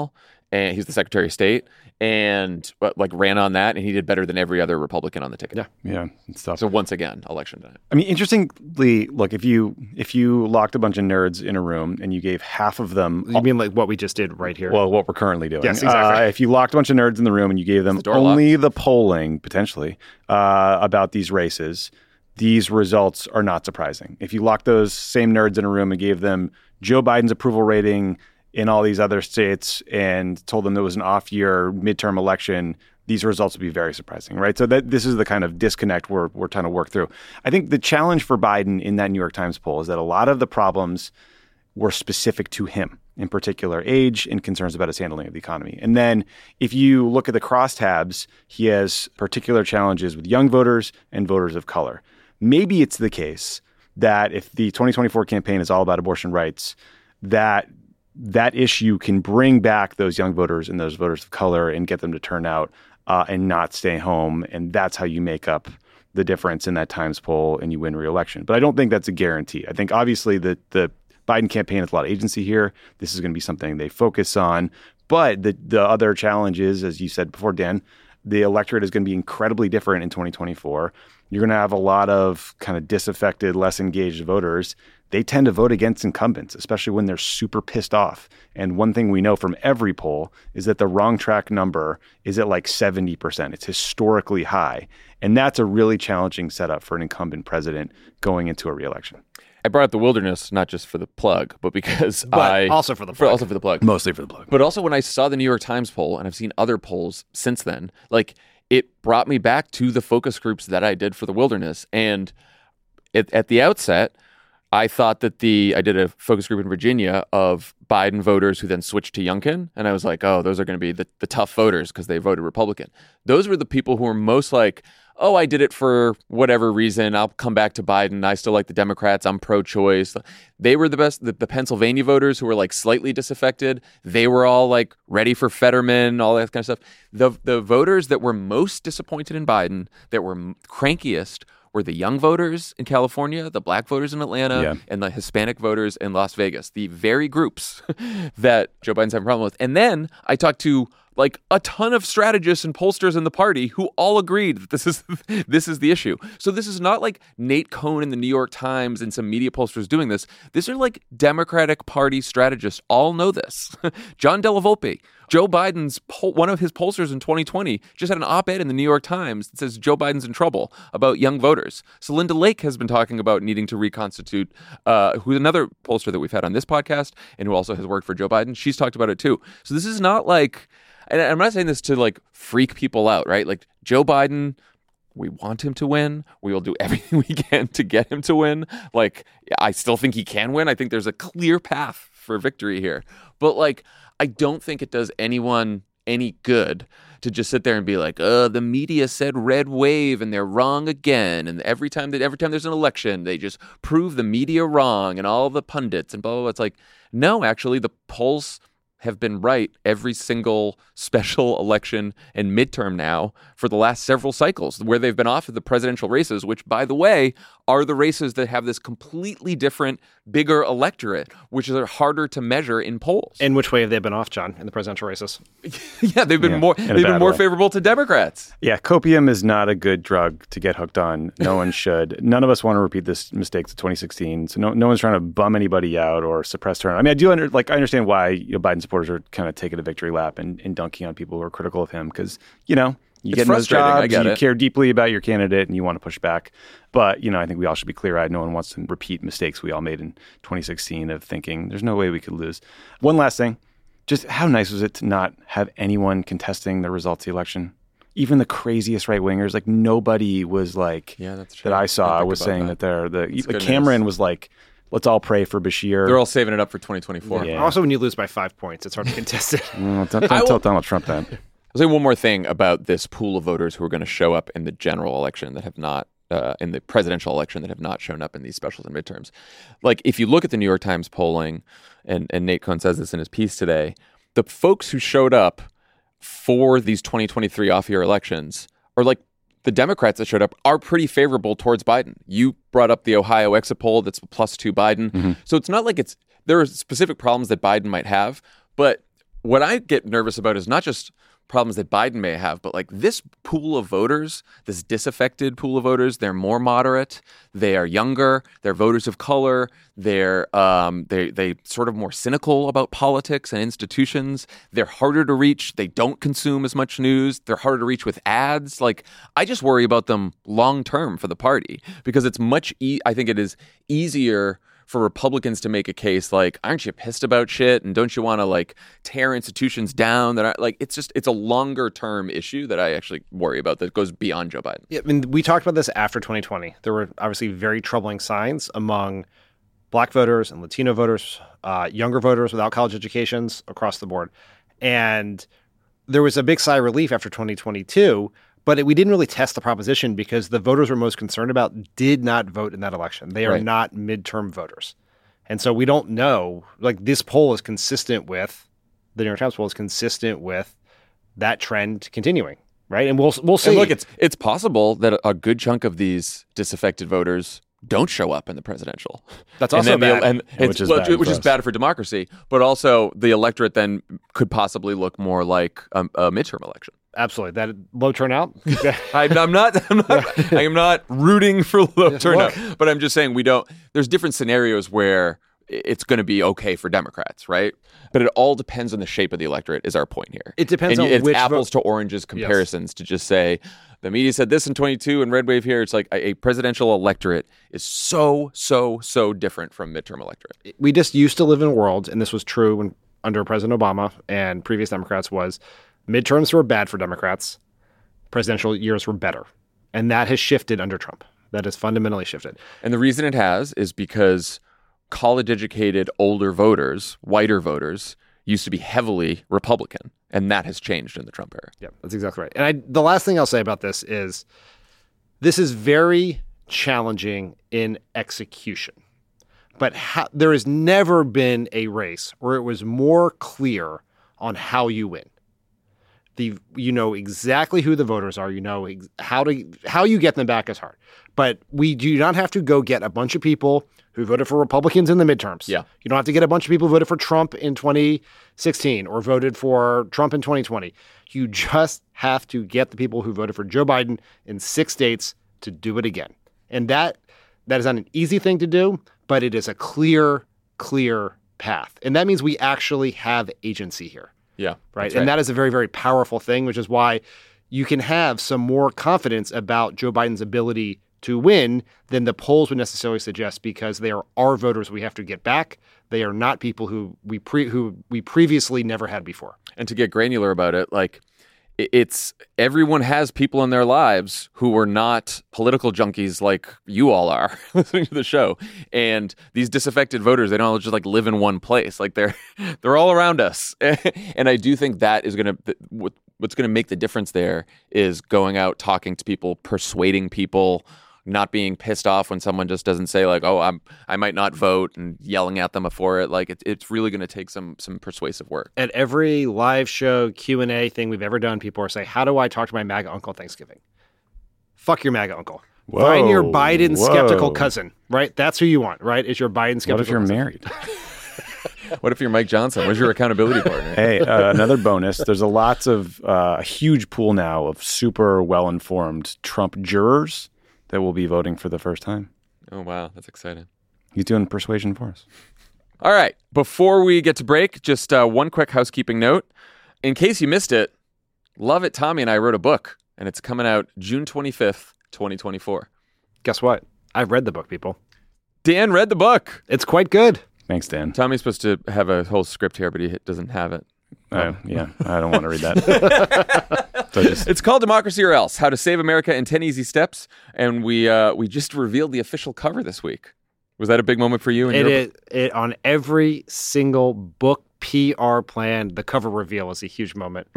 Speaker 1: and he's the Secretary of State, and but, like ran on that, and he did better than every other Republican on the ticket.
Speaker 2: Yeah, yeah, it's tough.
Speaker 1: So once again, election day.
Speaker 2: I mean, interestingly, look, if you if you locked a bunch of nerds in a room and you gave half of them,
Speaker 3: you mean like what we just did right here?
Speaker 2: Well, what we're currently doing.
Speaker 3: Yes, exactly.
Speaker 2: Uh, if you locked a bunch of nerds in the room and you gave them
Speaker 1: the
Speaker 2: only
Speaker 1: locked?
Speaker 2: the polling potentially uh, about these races, these results are not surprising. If you locked those same nerds in a room and gave them Joe Biden's approval rating in all these other states and told them there was an off-year midterm election, these results would be very surprising, right? So that this is the kind of disconnect we're we're trying to work through. I think the challenge for Biden in that New York Times poll is that a lot of the problems were specific to him, in particular age and concerns about his handling of the economy. And then if you look at the crosstabs, he has particular challenges with young voters and voters of color. Maybe it's the case that if the twenty twenty-four campaign is all about abortion rights, that that issue can bring back those young voters and those voters of color and get them to turn out uh, and not stay home. And that's how you make up the difference in that Times poll and you win re-election. But I don't think that's a guarantee. I think obviously the, the Biden campaign has a lot of agency here. This is going to be something they focus on. But the, the other challenge is, as you said before, Dan, the electorate is going to be incredibly different in twenty twenty-four. You're going to have a lot of kind of disaffected, less engaged voters. They tend to vote against incumbents, especially when they're super pissed off. And one thing we know from every poll is that the wrong track number is at like seventy percent. It's historically high. And that's a really challenging setup for an incumbent president going into a reelection.
Speaker 1: I brought up the wilderness not just for the plug, but because
Speaker 3: but
Speaker 1: I
Speaker 3: also for the
Speaker 1: for,
Speaker 3: plug.
Speaker 1: also for the plug,
Speaker 2: Mostly for the plug.
Speaker 1: but also when I saw the New York Times poll, and I've seen other polls since then, like it brought me back to the focus groups that I did for the wilderness. And at, at the outset, I thought that the I did a focus group in Virginia of Biden voters who then switched to Youngkin, and I was like, oh, those are going to be the, the tough voters because they voted Republican. Those were the people who were most like, oh, I did it for whatever reason. I'll come back to Biden. I still like the Democrats. I'm pro-choice. They were the best. The, the Pennsylvania voters who were like slightly disaffected, they were all like ready for Fetterman, all that kind of stuff. The the voters that were most disappointed in Biden, that were crankiest, were the young voters in California, the black voters in Atlanta,
Speaker 2: Yeah.
Speaker 1: and the Hispanic voters in Las Vegas. The very groups that Joe Biden's having a problem with. And then I talked to like a ton of strategists and pollsters in the party who all agreed that this is this is the issue. So this is not like Nate Cohn in the New York Times and some media pollsters doing this. These are like Democratic Party strategists all know this. John Della Volpe, Joe Biden's poll, one of his pollsters in twenty twenty, just had an op-ed in the New York Times that says Joe Biden's in trouble about young voters. So Linda Lake has been talking about needing to reconstitute, uh, who's another pollster that we've had on this podcast and who also has worked for Joe Biden. She's talked about it too. So this is not like, and I'm not saying this to like freak people out, right? Like Joe Biden, we want him to win. We will do everything we can to get him to win. Like, I still think he can win. I think there's a clear path for victory here. But like, I don't think it does anyone any good to just sit there and be like, uh, the media said red wave and they're wrong again. And every time that every time there's an election, they just prove the media wrong and all the pundits and blah, blah, blah. It's like, no, actually the polls have been right every single special election and midterm now for the last several cycles where they've been off of the presidential races, which, by the way, are the races that have this completely different, bigger electorate, which are harder to measure in polls.
Speaker 3: In which way have they been off, John, in the presidential races?
Speaker 1: yeah, they've been
Speaker 2: Yeah,
Speaker 1: more
Speaker 2: in a
Speaker 1: they've been
Speaker 2: bad
Speaker 1: more
Speaker 2: way.
Speaker 1: favorable to Democrats.
Speaker 2: Yeah, copium is not a good drug to get hooked on. No one should. None of us want to repeat this mistakes of twenty sixteen. So no, no one's trying to bum anybody out or suppress turnout. I mean, I do under, like I understand why you know, Biden supporters are kind of taking a victory lap and, and dunking on people who are critical of him because you know you
Speaker 1: It's
Speaker 2: get in those
Speaker 1: frustrating, I
Speaker 2: jobs,
Speaker 1: get
Speaker 2: you
Speaker 1: it.
Speaker 2: care deeply about your candidate, and you want to push back. But you know, I think we all should be clear-eyed. No one wants to repeat mistakes we all made in twenty sixteen of thinking there's no way we could lose. One last thing. Just how nice was it to not have anyone contesting the results of the election? Even the craziest right wingers, like nobody was like
Speaker 1: Yeah, that's true.
Speaker 2: that I
Speaker 1: I
Speaker 2: saw
Speaker 1: think
Speaker 2: was
Speaker 1: about
Speaker 2: saying
Speaker 1: that.
Speaker 2: that, they're the
Speaker 1: That's
Speaker 2: like
Speaker 1: good
Speaker 2: Cameron
Speaker 1: news.
Speaker 2: was like, let's all pray for Bashir.
Speaker 1: They're all saving it up for twenty twenty-four.
Speaker 2: Yeah.
Speaker 3: Also, when you lose by five points, it's hard to contest it.
Speaker 2: Mm, don't don't
Speaker 1: I will-
Speaker 2: tell Donald Trump that.
Speaker 1: I'll say one more thing about this pool of voters who are going to show up in the general election that have not, uh, in the presidential election that have not shown up in these specials and midterms. Like, if you look at the New York Times polling, and, and Nate Cohn says this in his piece today, the folks who showed up for these twenty twenty-three off-year elections are like the Democrats that showed up are pretty favorable towards Biden. You brought up the Ohio exit poll that's plus two Biden.
Speaker 2: Mm-hmm.
Speaker 1: So it's not like it's, there are specific problems that Biden might have, but what I get nervous about is not just problems that Biden may have, but like this pool of voters, this disaffected pool of voters, they're more moderate, they are younger, they're voters of color, they're um, they they sort of more cynical about politics and institutions. They're harder to reach. They don't consume as much news. They're harder to reach with ads. Like I just worry about them long term for the party because it's much. E- I think it is easier for Republicans to make a case like, aren't you pissed about shit? And don't you want to like tear institutions down? That are like, it's just, it's a longer term issue that I actually worry about that goes beyond Joe Biden.
Speaker 3: Yeah, I mean, we talked about this after twenty twenty. There were obviously very troubling signs among Black voters and Latino voters, uh, younger voters without college educations across the board. And there was a big sigh of relief after twenty twenty-two. But it, we didn't really test the proposition because the voters we're most concerned about did not vote in that election. They are
Speaker 1: Right.
Speaker 3: not midterm voters. And so we don't know. Like this poll is consistent with, the New York Times poll is consistent with that trend continuing, right? And we'll we'll see.
Speaker 1: And look, it's it's possible that a good chunk of these disaffected voters don't show up in the presidential.
Speaker 3: That's
Speaker 1: And
Speaker 3: also
Speaker 1: then the-
Speaker 3: bad.
Speaker 1: and
Speaker 2: Yeah,
Speaker 1: it's-
Speaker 2: which is
Speaker 1: well,
Speaker 2: bad
Speaker 1: which
Speaker 2: for
Speaker 1: is
Speaker 2: us.
Speaker 1: bad for democracy. But also the electorate then could possibly look more like a, a midterm election.
Speaker 3: Absolutely. That low turnout.
Speaker 1: I, I'm not. I'm not. I am not rooting for low turnout.
Speaker 3: look.
Speaker 1: But I'm just saying we don't. There's different scenarios where it's going to be okay for Democrats, right? But it all depends on the shape of the electorate. Is our point here?
Speaker 3: It depends
Speaker 1: and
Speaker 3: on
Speaker 1: it's
Speaker 3: which
Speaker 1: apples
Speaker 3: vote-
Speaker 1: to oranges comparisons to just say the media said this in twenty-two and red wave here. It's like a, a presidential electorate is so so so different from midterm electorate.
Speaker 3: We just used to live in a world, and this was true when, under President Obama and previous Democrats, was midterms were bad for Democrats. Presidential years were better. And that has shifted under Trump. That has fundamentally shifted.
Speaker 1: And the reason it has is because college-educated older voters, whiter voters, used to be heavily Republican, and that has changed in the Trump era.
Speaker 3: Yeah, that's exactly right. And I, the last thing I'll say about this is this is very challenging in execution. But ha- there has never been a race where it was more clear on how you win. The you know exactly who the voters are. You know ex- how to how you get them back is hard. But we do not have to go get a bunch of people who voted for Republicans in the midterms.
Speaker 1: Yeah.
Speaker 3: You don't have to get a bunch of people who voted for Trump in twenty sixteen or voted for Trump in twenty twenty. You just have to get the people who voted for Joe Biden in six states to do it again. And that that is not an easy thing to do, but it is a clear, clear path. And that means we actually have agency here.
Speaker 1: Yeah.
Speaker 3: Right.
Speaker 1: that's
Speaker 3: And that is a very, very powerful thing, which is why you can have some more confidence about Joe Biden's ability to win than the polls would necessarily suggest, because they are our voters we have to get back. They are not people who we pre who we previously never had before.
Speaker 1: And to get granular about it, like i- it's everyone has people in their lives who are not political junkies like you all are listening to the show. And these disaffected voters, they don't just like live in one place. Like they're they're all around us. And I do think that is going to what, what's going to make the difference there is going out, talking to people, persuading people, not being pissed off when someone just doesn't say like, oh, I'm I might not vote, and yelling at them for it. Like it, it's really going to take some some persuasive work.
Speaker 3: At every live show, Q and A thing we've ever done, people are saying, how do I talk to my MAGA uncle at Thanksgiving? Fuck your MAGA uncle.
Speaker 2: Whoa,
Speaker 3: Find your Biden skeptical
Speaker 2: whoa.
Speaker 3: cousin, right? That's who you want, right? Is your Biden skeptical
Speaker 2: What if you're
Speaker 3: cousin.
Speaker 2: married?
Speaker 1: What if you're Mike Johnson? Where's your accountability partner?
Speaker 2: Hey, uh, another bonus. There's a lots of uh, a huge pool now of super well-informed Trump jurors that will be voting for the first time.
Speaker 1: Oh, wow. That's exciting.
Speaker 2: He's doing persuasion for us.
Speaker 1: All right. Before we get to break, just uh, one quick housekeeping note. In case you missed it, Love It Tommy and I wrote a book, and it's coming out June twenty-fifth, twenty twenty-four.
Speaker 3: Guess what? I've read the book, people.
Speaker 1: Dan read the book.
Speaker 3: It's quite good.
Speaker 2: Thanks, Dan.
Speaker 1: Tommy's supposed to have a whole script here, but he doesn't have it.
Speaker 2: Uh, yeah, I don't want to read that. So just,
Speaker 1: It's called Democracy or Else, How to Save America in ten Easy Steps. And we uh, we just revealed the official cover this week. Was that a big moment for you? And
Speaker 3: It
Speaker 1: your
Speaker 3: is it, on every single book P R plan. The cover reveal is a huge moment.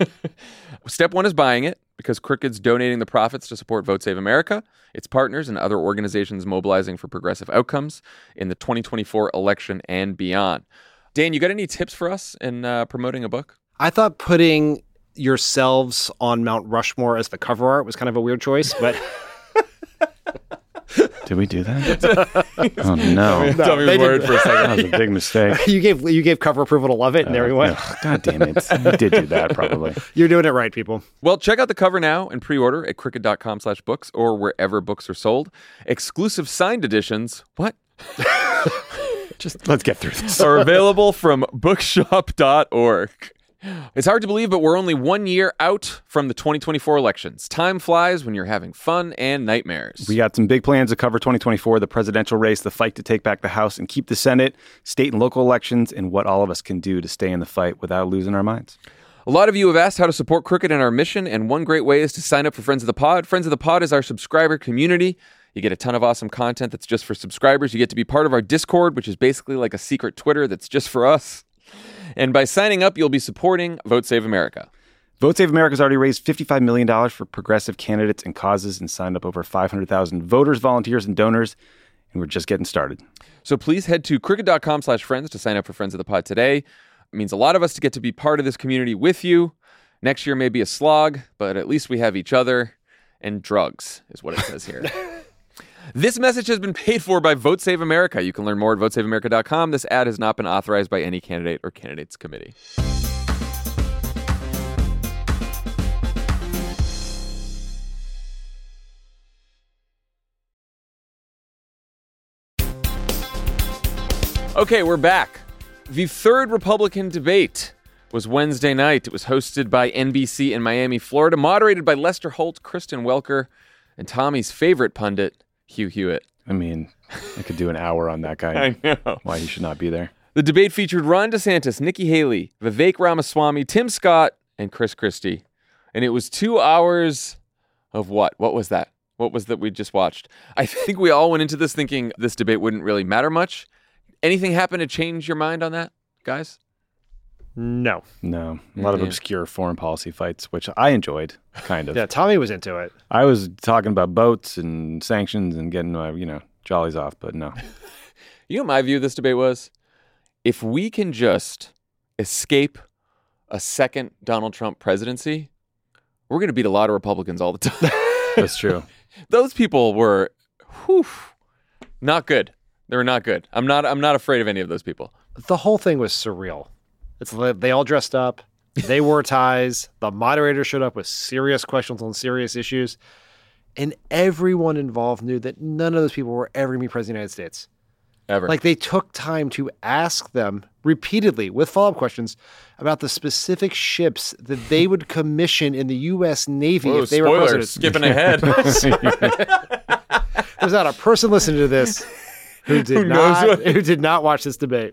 Speaker 1: Step one is buying it, because Crooked's donating the profits to support Vote Save America, its partners, and other organizations mobilizing for progressive outcomes in the twenty twenty-four election and beyond. Dan, you got any tips for us in uh, promoting a book?
Speaker 3: I thought putting yourselves on Mount Rushmore as the cover art was kind of a weird choice, but
Speaker 2: Did we do that? Oh, no.
Speaker 1: Tell me
Speaker 3: they
Speaker 1: word
Speaker 3: did-
Speaker 1: for a second.
Speaker 2: That was a big mistake.
Speaker 3: you gave you gave cover approval to Love It, and there we went.
Speaker 2: Ugh, God damn it. You did do that, probably.
Speaker 3: You're doing it right, people.
Speaker 1: Well, check out the cover now and pre-order at cricket.com slash books or wherever books are sold. Exclusive signed editions, what?
Speaker 2: Just let's get through this.
Speaker 1: are available from bookshop dot org. It's hard to believe, but we're only one year out from the twenty twenty-four elections. Time flies when you're having fun and nightmares.
Speaker 2: We got some big plans to cover twenty twenty-four, the presidential race, the fight to take back the House and keep the Senate, state and local elections, and what all of us can do to stay in the fight without losing our minds.
Speaker 1: A lot of you have asked how to support Crooked and our mission, and one great way is to sign up for Friends of the Pod. Friends of the Pod is our subscriber community. You get a ton of awesome content that's just for subscribers. You get to be part of our Discord, which is basically like a secret Twitter that's just for us. And by signing up, you'll be supporting Vote Save America.
Speaker 2: Vote Save America has already raised fifty-five million dollars for progressive candidates and causes and signed up over five hundred thousand voters, volunteers, and donors. And we're just getting started.
Speaker 1: So please head to cricket.com slash friends to sign up for Friends of the Pod today. It means a lot of us to get to be part of this community with you. Next year may be a slog, but at least we have each other and drugs, is what it says here. This message has been paid for by Vote Save America. You can learn more at vote save america dot com. This ad has not been authorized by any candidate or candidates committee. Okay, we're back. The third Republican debate was Wednesday night. It was hosted by N B C in Miami, Florida, moderated by Lester Holt, Kristen Welker, and Tommy's favorite pundit, Hugh Hewitt.
Speaker 2: I mean, I could do an hour on that guy.
Speaker 1: I know.
Speaker 2: Why he should not be there.
Speaker 1: The debate featured Ron DeSantis, Nikki Haley, Vivek Ramaswamy, Tim Scott, and Chris Christie. And it was two hours of what? What was that? What was that we just watched? I think we all went into this thinking this debate wouldn't really matter much. Anything happen to change your mind on that, guys?
Speaker 3: No.
Speaker 2: No. A lot of
Speaker 1: Yeah.
Speaker 2: obscure foreign policy fights, which I enjoyed, kind of.
Speaker 3: Yeah, Tommy was into it.
Speaker 2: I was talking about boats and sanctions and getting, uh, you know, jollies off, but no.
Speaker 1: You know what my view of this debate was? If we can just escape a second Donald Trump presidency, we're going to beat a lot of Republicans all the time.
Speaker 2: That's true.
Speaker 1: Those people were, whew, not good. They were not good. I'm not. I'm not afraid of any of those people.
Speaker 3: The whole thing was surreal. It's they all dressed up. They wore ties. The moderator showed up with serious questions on serious issues. And everyone involved knew that none of those people were ever going to be president of the United States.
Speaker 1: Ever.
Speaker 3: Like, they took time to ask them repeatedly with follow-up questions about the specific ships that they would commission in the U S Navy
Speaker 1: Whoa,
Speaker 3: if they were
Speaker 1: spoilers,
Speaker 3: president.
Speaker 1: skipping ahead.
Speaker 3: There's not a person listening to this who did
Speaker 1: Who knows
Speaker 3: not
Speaker 1: what-
Speaker 3: who did not watch this debate.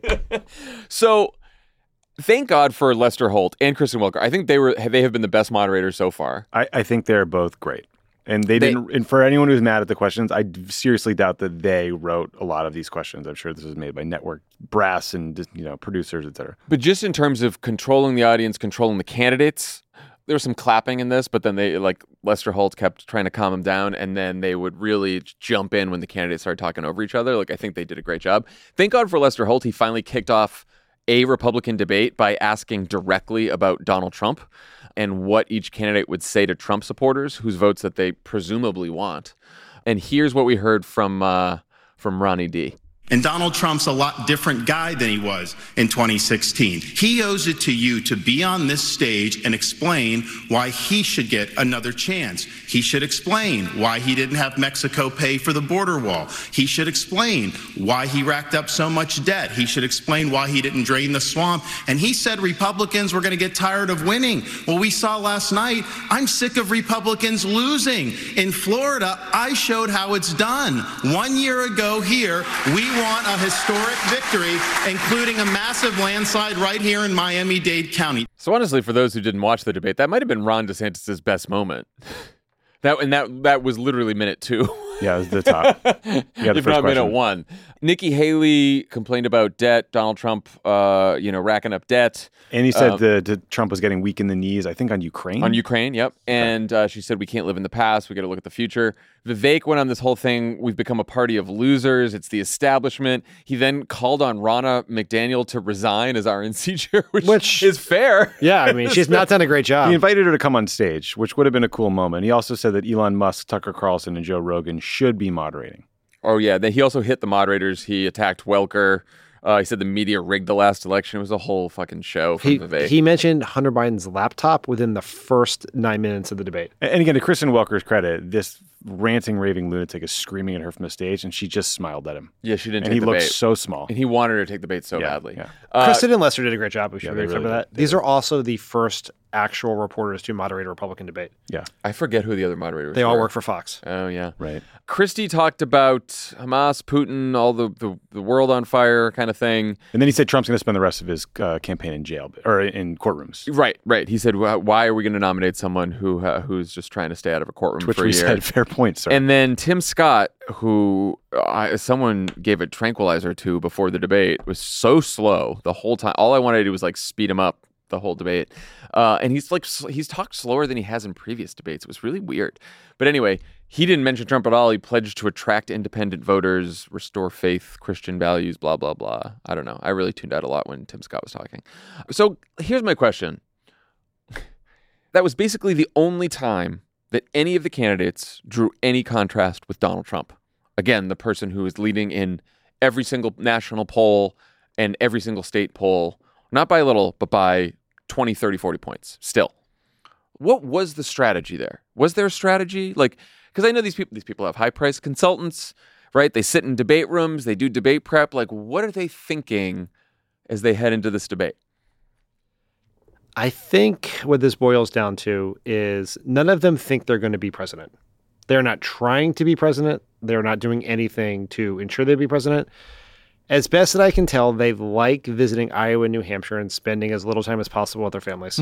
Speaker 1: So, thank God for Lester Holt and Kristen Welker. I think they were they have been the best moderators so far.
Speaker 2: I, I think they're both great. And they,
Speaker 1: They-
Speaker 2: didn't. And for anyone who's mad at the questions, I seriously doubt that they wrote a lot of these questions. I'm sure this was made by network brass and, you know, producers, et cetera.
Speaker 1: But just in terms of controlling the audience, controlling the candidates, there was some clapping in this, but then they, like, Lester Holt kept trying to calm them down, and then they would really jump in when the candidates started talking over each other. Like, I think they did a great job. Thank God for Lester Holt. He finally kicked off a Republican debate by asking directly about Donald Trump and what each candidate would say to Trump supporters, whose votes that they presumably want. And here's what we heard from uh, from Ronnie D.
Speaker 10: And Donald Trump's a lot different guy than he was in twenty sixteen. He owes it to you to be on this stage and explain why he should get another chance. He should explain why he didn't have Mexico pay for the border wall. He should explain why he racked up so much debt. He should explain why he didn't drain the swamp. And he said Republicans were going to get tired of winning. Well, we saw last night, I'm sick of Republicans losing. In Florida, I showed how it's done. One year ago here, we want a historic victory, including a massive landslide right here in Miami-Dade County.
Speaker 1: So honestly, for those who didn't watch the debate, that might have been Ron DeSantis' best moment. That and that that was literally minute two.
Speaker 2: Yeah, it was the top. Yeah, the
Speaker 1: if
Speaker 2: first
Speaker 1: not minute
Speaker 2: question.
Speaker 1: one. Nikki Haley complained about debt. Donald Trump, uh, you know, racking up debt.
Speaker 2: And he said
Speaker 1: Uh,
Speaker 2: the, the Trump was getting weak in the knees, I think, on Ukraine.
Speaker 1: On Ukraine, yep. And uh, she said, we can't live in the past. We got to look at the future. Vivek went on this whole thing. We've become a party of losers. It's the establishment. He then called on Ronna McDaniel to resign as R N C chair, which,
Speaker 3: Which-
Speaker 1: is fair.
Speaker 3: Yeah, I mean, she's not done a great job.
Speaker 2: He invited her to come on stage, which would have been a cool moment. He also said that Elon Musk, Tucker Carlson, and Joe Rogan should be moderating.
Speaker 1: Oh, yeah. Then he also hit the moderators. He attacked Welker. Uh, he said the media rigged the last election. It was a whole fucking show from
Speaker 3: he,
Speaker 1: Vivek.
Speaker 3: He mentioned Hunter Biden's laptop within the first nine minutes of the debate.
Speaker 2: And again, to Kristen Welker's credit, this ranting, raving lunatic is screaming at her from the stage, and she just smiled at him.
Speaker 1: Yeah, she didn't
Speaker 2: and
Speaker 1: take
Speaker 2: he
Speaker 1: the
Speaker 2: looks
Speaker 1: bait.
Speaker 2: so small.
Speaker 1: And he wanted her to take the bait so
Speaker 2: yeah,
Speaker 1: badly.
Speaker 2: Yeah.
Speaker 1: Uh,
Speaker 3: Kristen and Lester did a great job. We should
Speaker 2: yeah,
Speaker 3: be
Speaker 2: they
Speaker 3: grateful
Speaker 2: really
Speaker 3: for that.
Speaker 2: did.
Speaker 3: These are also the first actual reporters to moderate a Republican debate.
Speaker 2: Yeah.
Speaker 1: I forget who the other moderators
Speaker 3: They
Speaker 1: were.
Speaker 3: all work for Fox.
Speaker 1: Oh, yeah.
Speaker 2: Right.
Speaker 1: Christie talked about Hamas, Putin, all the, the, the world on fire kind of thing.
Speaker 2: And then he said Trump's going to spend the rest of his uh, campaign in jail or in courtrooms.
Speaker 1: Right, right. He said, why are we going to nominate someone who uh, who's just trying to stay out of a courtroom
Speaker 2: Which
Speaker 1: for a
Speaker 2: we
Speaker 1: year?
Speaker 2: said, fair point, sir.
Speaker 1: And then Tim Scott, who uh, someone gave a tranquilizer to before the debate, was so slow the whole time. All I wanted to do was like speed him up the whole debate. Uh, and he's like, he's talked slower than he has in previous debates. It was really weird. But anyway, he didn't mention Trump at all. He pledged to attract independent voters, restore faith, Christian values, blah, blah, blah. I don't know. I really tuned out a lot when Tim Scott was talking. So here's my question. That was basically the only time that any of the candidates drew any contrast with Donald Trump. Again, the person who is leading in every single national poll and every single state poll, not by a little, but by twenty, thirty, forty points still. What was the strategy there? Was there a strategy? Like, because I know these people, these people have high-priced consultants, right? They sit in debate rooms, they do debate prep. Like, what are they thinking as they head into this debate?
Speaker 3: I think what this boils down to is none of them think they're going to be president. They're not trying to be president. They're not doing anything to ensure they be president. As best that I can tell, they like visiting Iowa and New Hampshire and spending as little time as possible with their families.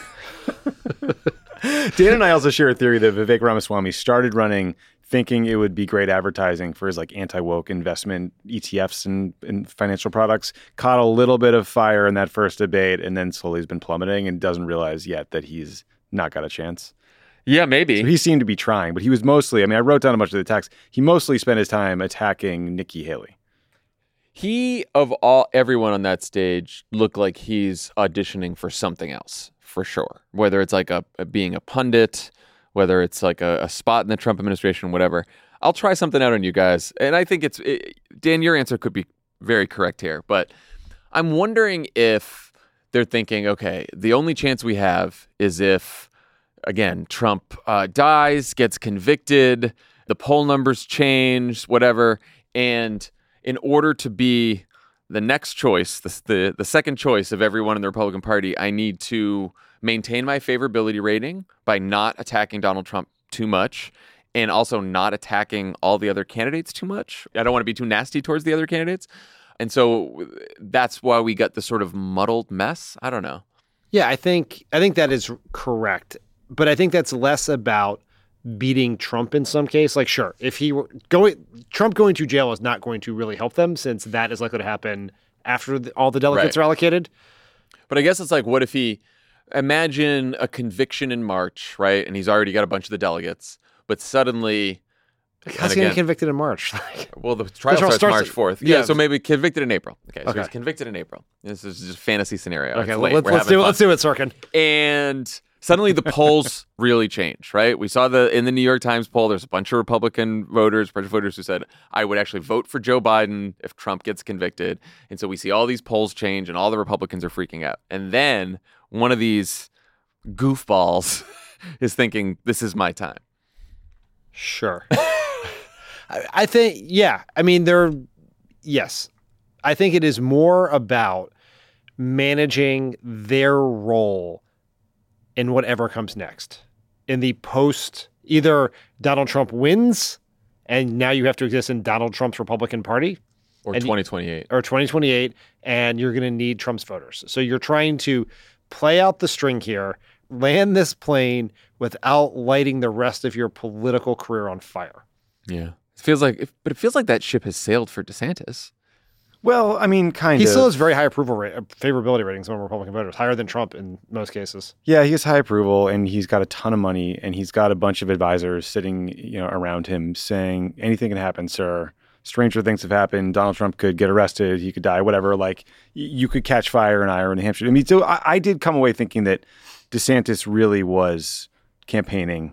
Speaker 2: Dan and I also share a theory that Vivek Ramaswamy started running thinking it would be great advertising for his like anti-woke investment E T Fs and, and financial products, caught a little bit of fire in that first debate, and then slowly has been plummeting and doesn't realize yet that he's not got a chance.
Speaker 1: Yeah, maybe.
Speaker 2: So he seemed to be trying, but he was mostly, I mean, I wrote down a bunch of the text. He mostly spent his time attacking Nikki Haley.
Speaker 1: He, of all everyone on that stage, looked like he's auditioning for something else, for sure. Whether it's like a, a being a pundit, whether it's like a, a spot in the Trump administration, whatever. I'll try something out on you guys. And I think it's, it, Dan, your answer could be very correct here. But I'm wondering if they're thinking, okay, the only chance we have is if, again, Trump uh, dies, gets convicted, the poll numbers change, whatever. And in order to be the next choice, the, the the second choice of everyone in the Republican Party, I need to maintain my favorability rating by not attacking Donald Trump too much and also not attacking all the other candidates too much. I don't want to be too nasty towards the other candidates. And so that's why we got the sort of muddled mess. I don't know.
Speaker 3: Yeah, I think I think that is correct. But I think that's less about beating Trump in some case. Like, sure, if he were going, Trump going to jail is not going to really help them, since that is likely to happen after the, all the delegates
Speaker 1: Right.
Speaker 3: are allocated.
Speaker 1: But I guess it's like, what if he, imagine a conviction in March, right? And he's already got a bunch of the delegates, but suddenly,
Speaker 3: How's he getting convicted in March?
Speaker 1: well, the trial,
Speaker 3: The trial
Speaker 1: starts,
Speaker 3: starts-
Speaker 1: March fourth. Yeah,
Speaker 3: yeah.
Speaker 1: so maybe convicted in April. Okay, so
Speaker 3: Okay.
Speaker 1: he's convicted in April. This is just a fantasy scenario.
Speaker 3: Okay,
Speaker 1: It's
Speaker 3: well,
Speaker 1: late.
Speaker 3: let's,
Speaker 1: We're
Speaker 3: let's
Speaker 1: having
Speaker 3: do it.
Speaker 1: fun.
Speaker 3: Let's do it, Sorkin.
Speaker 1: And suddenly the polls really changed, right? We saw the in the New York Times poll, there's a bunch of Republican voters, a bunch of voters who said, I would actually vote for Joe Biden if Trump gets convicted. And so we see all these polls change and all the Republicans are freaking out. And then one of these goofballs is thinking, this is my time.
Speaker 3: Sure. I, I think, yeah. I mean, there, yes. I think it is more about managing their role in whatever comes next. In the post, either Donald Trump wins, and now you have to exist in Donald Trump's Republican Party.
Speaker 1: Or
Speaker 3: and
Speaker 1: twenty twenty-eight.
Speaker 3: Or twenty twenty-eight, and you're going to need Trump's voters. So you're trying to play out the string here, land this plane without lighting the rest of your political career on fire.
Speaker 1: Yeah. It feels like, but it feels like that ship has sailed for DeSantis.
Speaker 2: Well, I mean, kind
Speaker 3: He
Speaker 2: of.
Speaker 3: still has very high approval rate, uh, favorability ratings among Republican voters, higher than Trump in most cases.
Speaker 2: Yeah, he has high approval, and he's got a ton of money, and he's got a bunch of advisors sitting, you know, around him saying, anything can happen, sir. Stranger things have happened. Donald Trump could get arrested. He could die, whatever. Like, y- you could catch fire in Iowa, New Hampshire. I mean, so I, I did come away thinking that DeSantis really was campaigning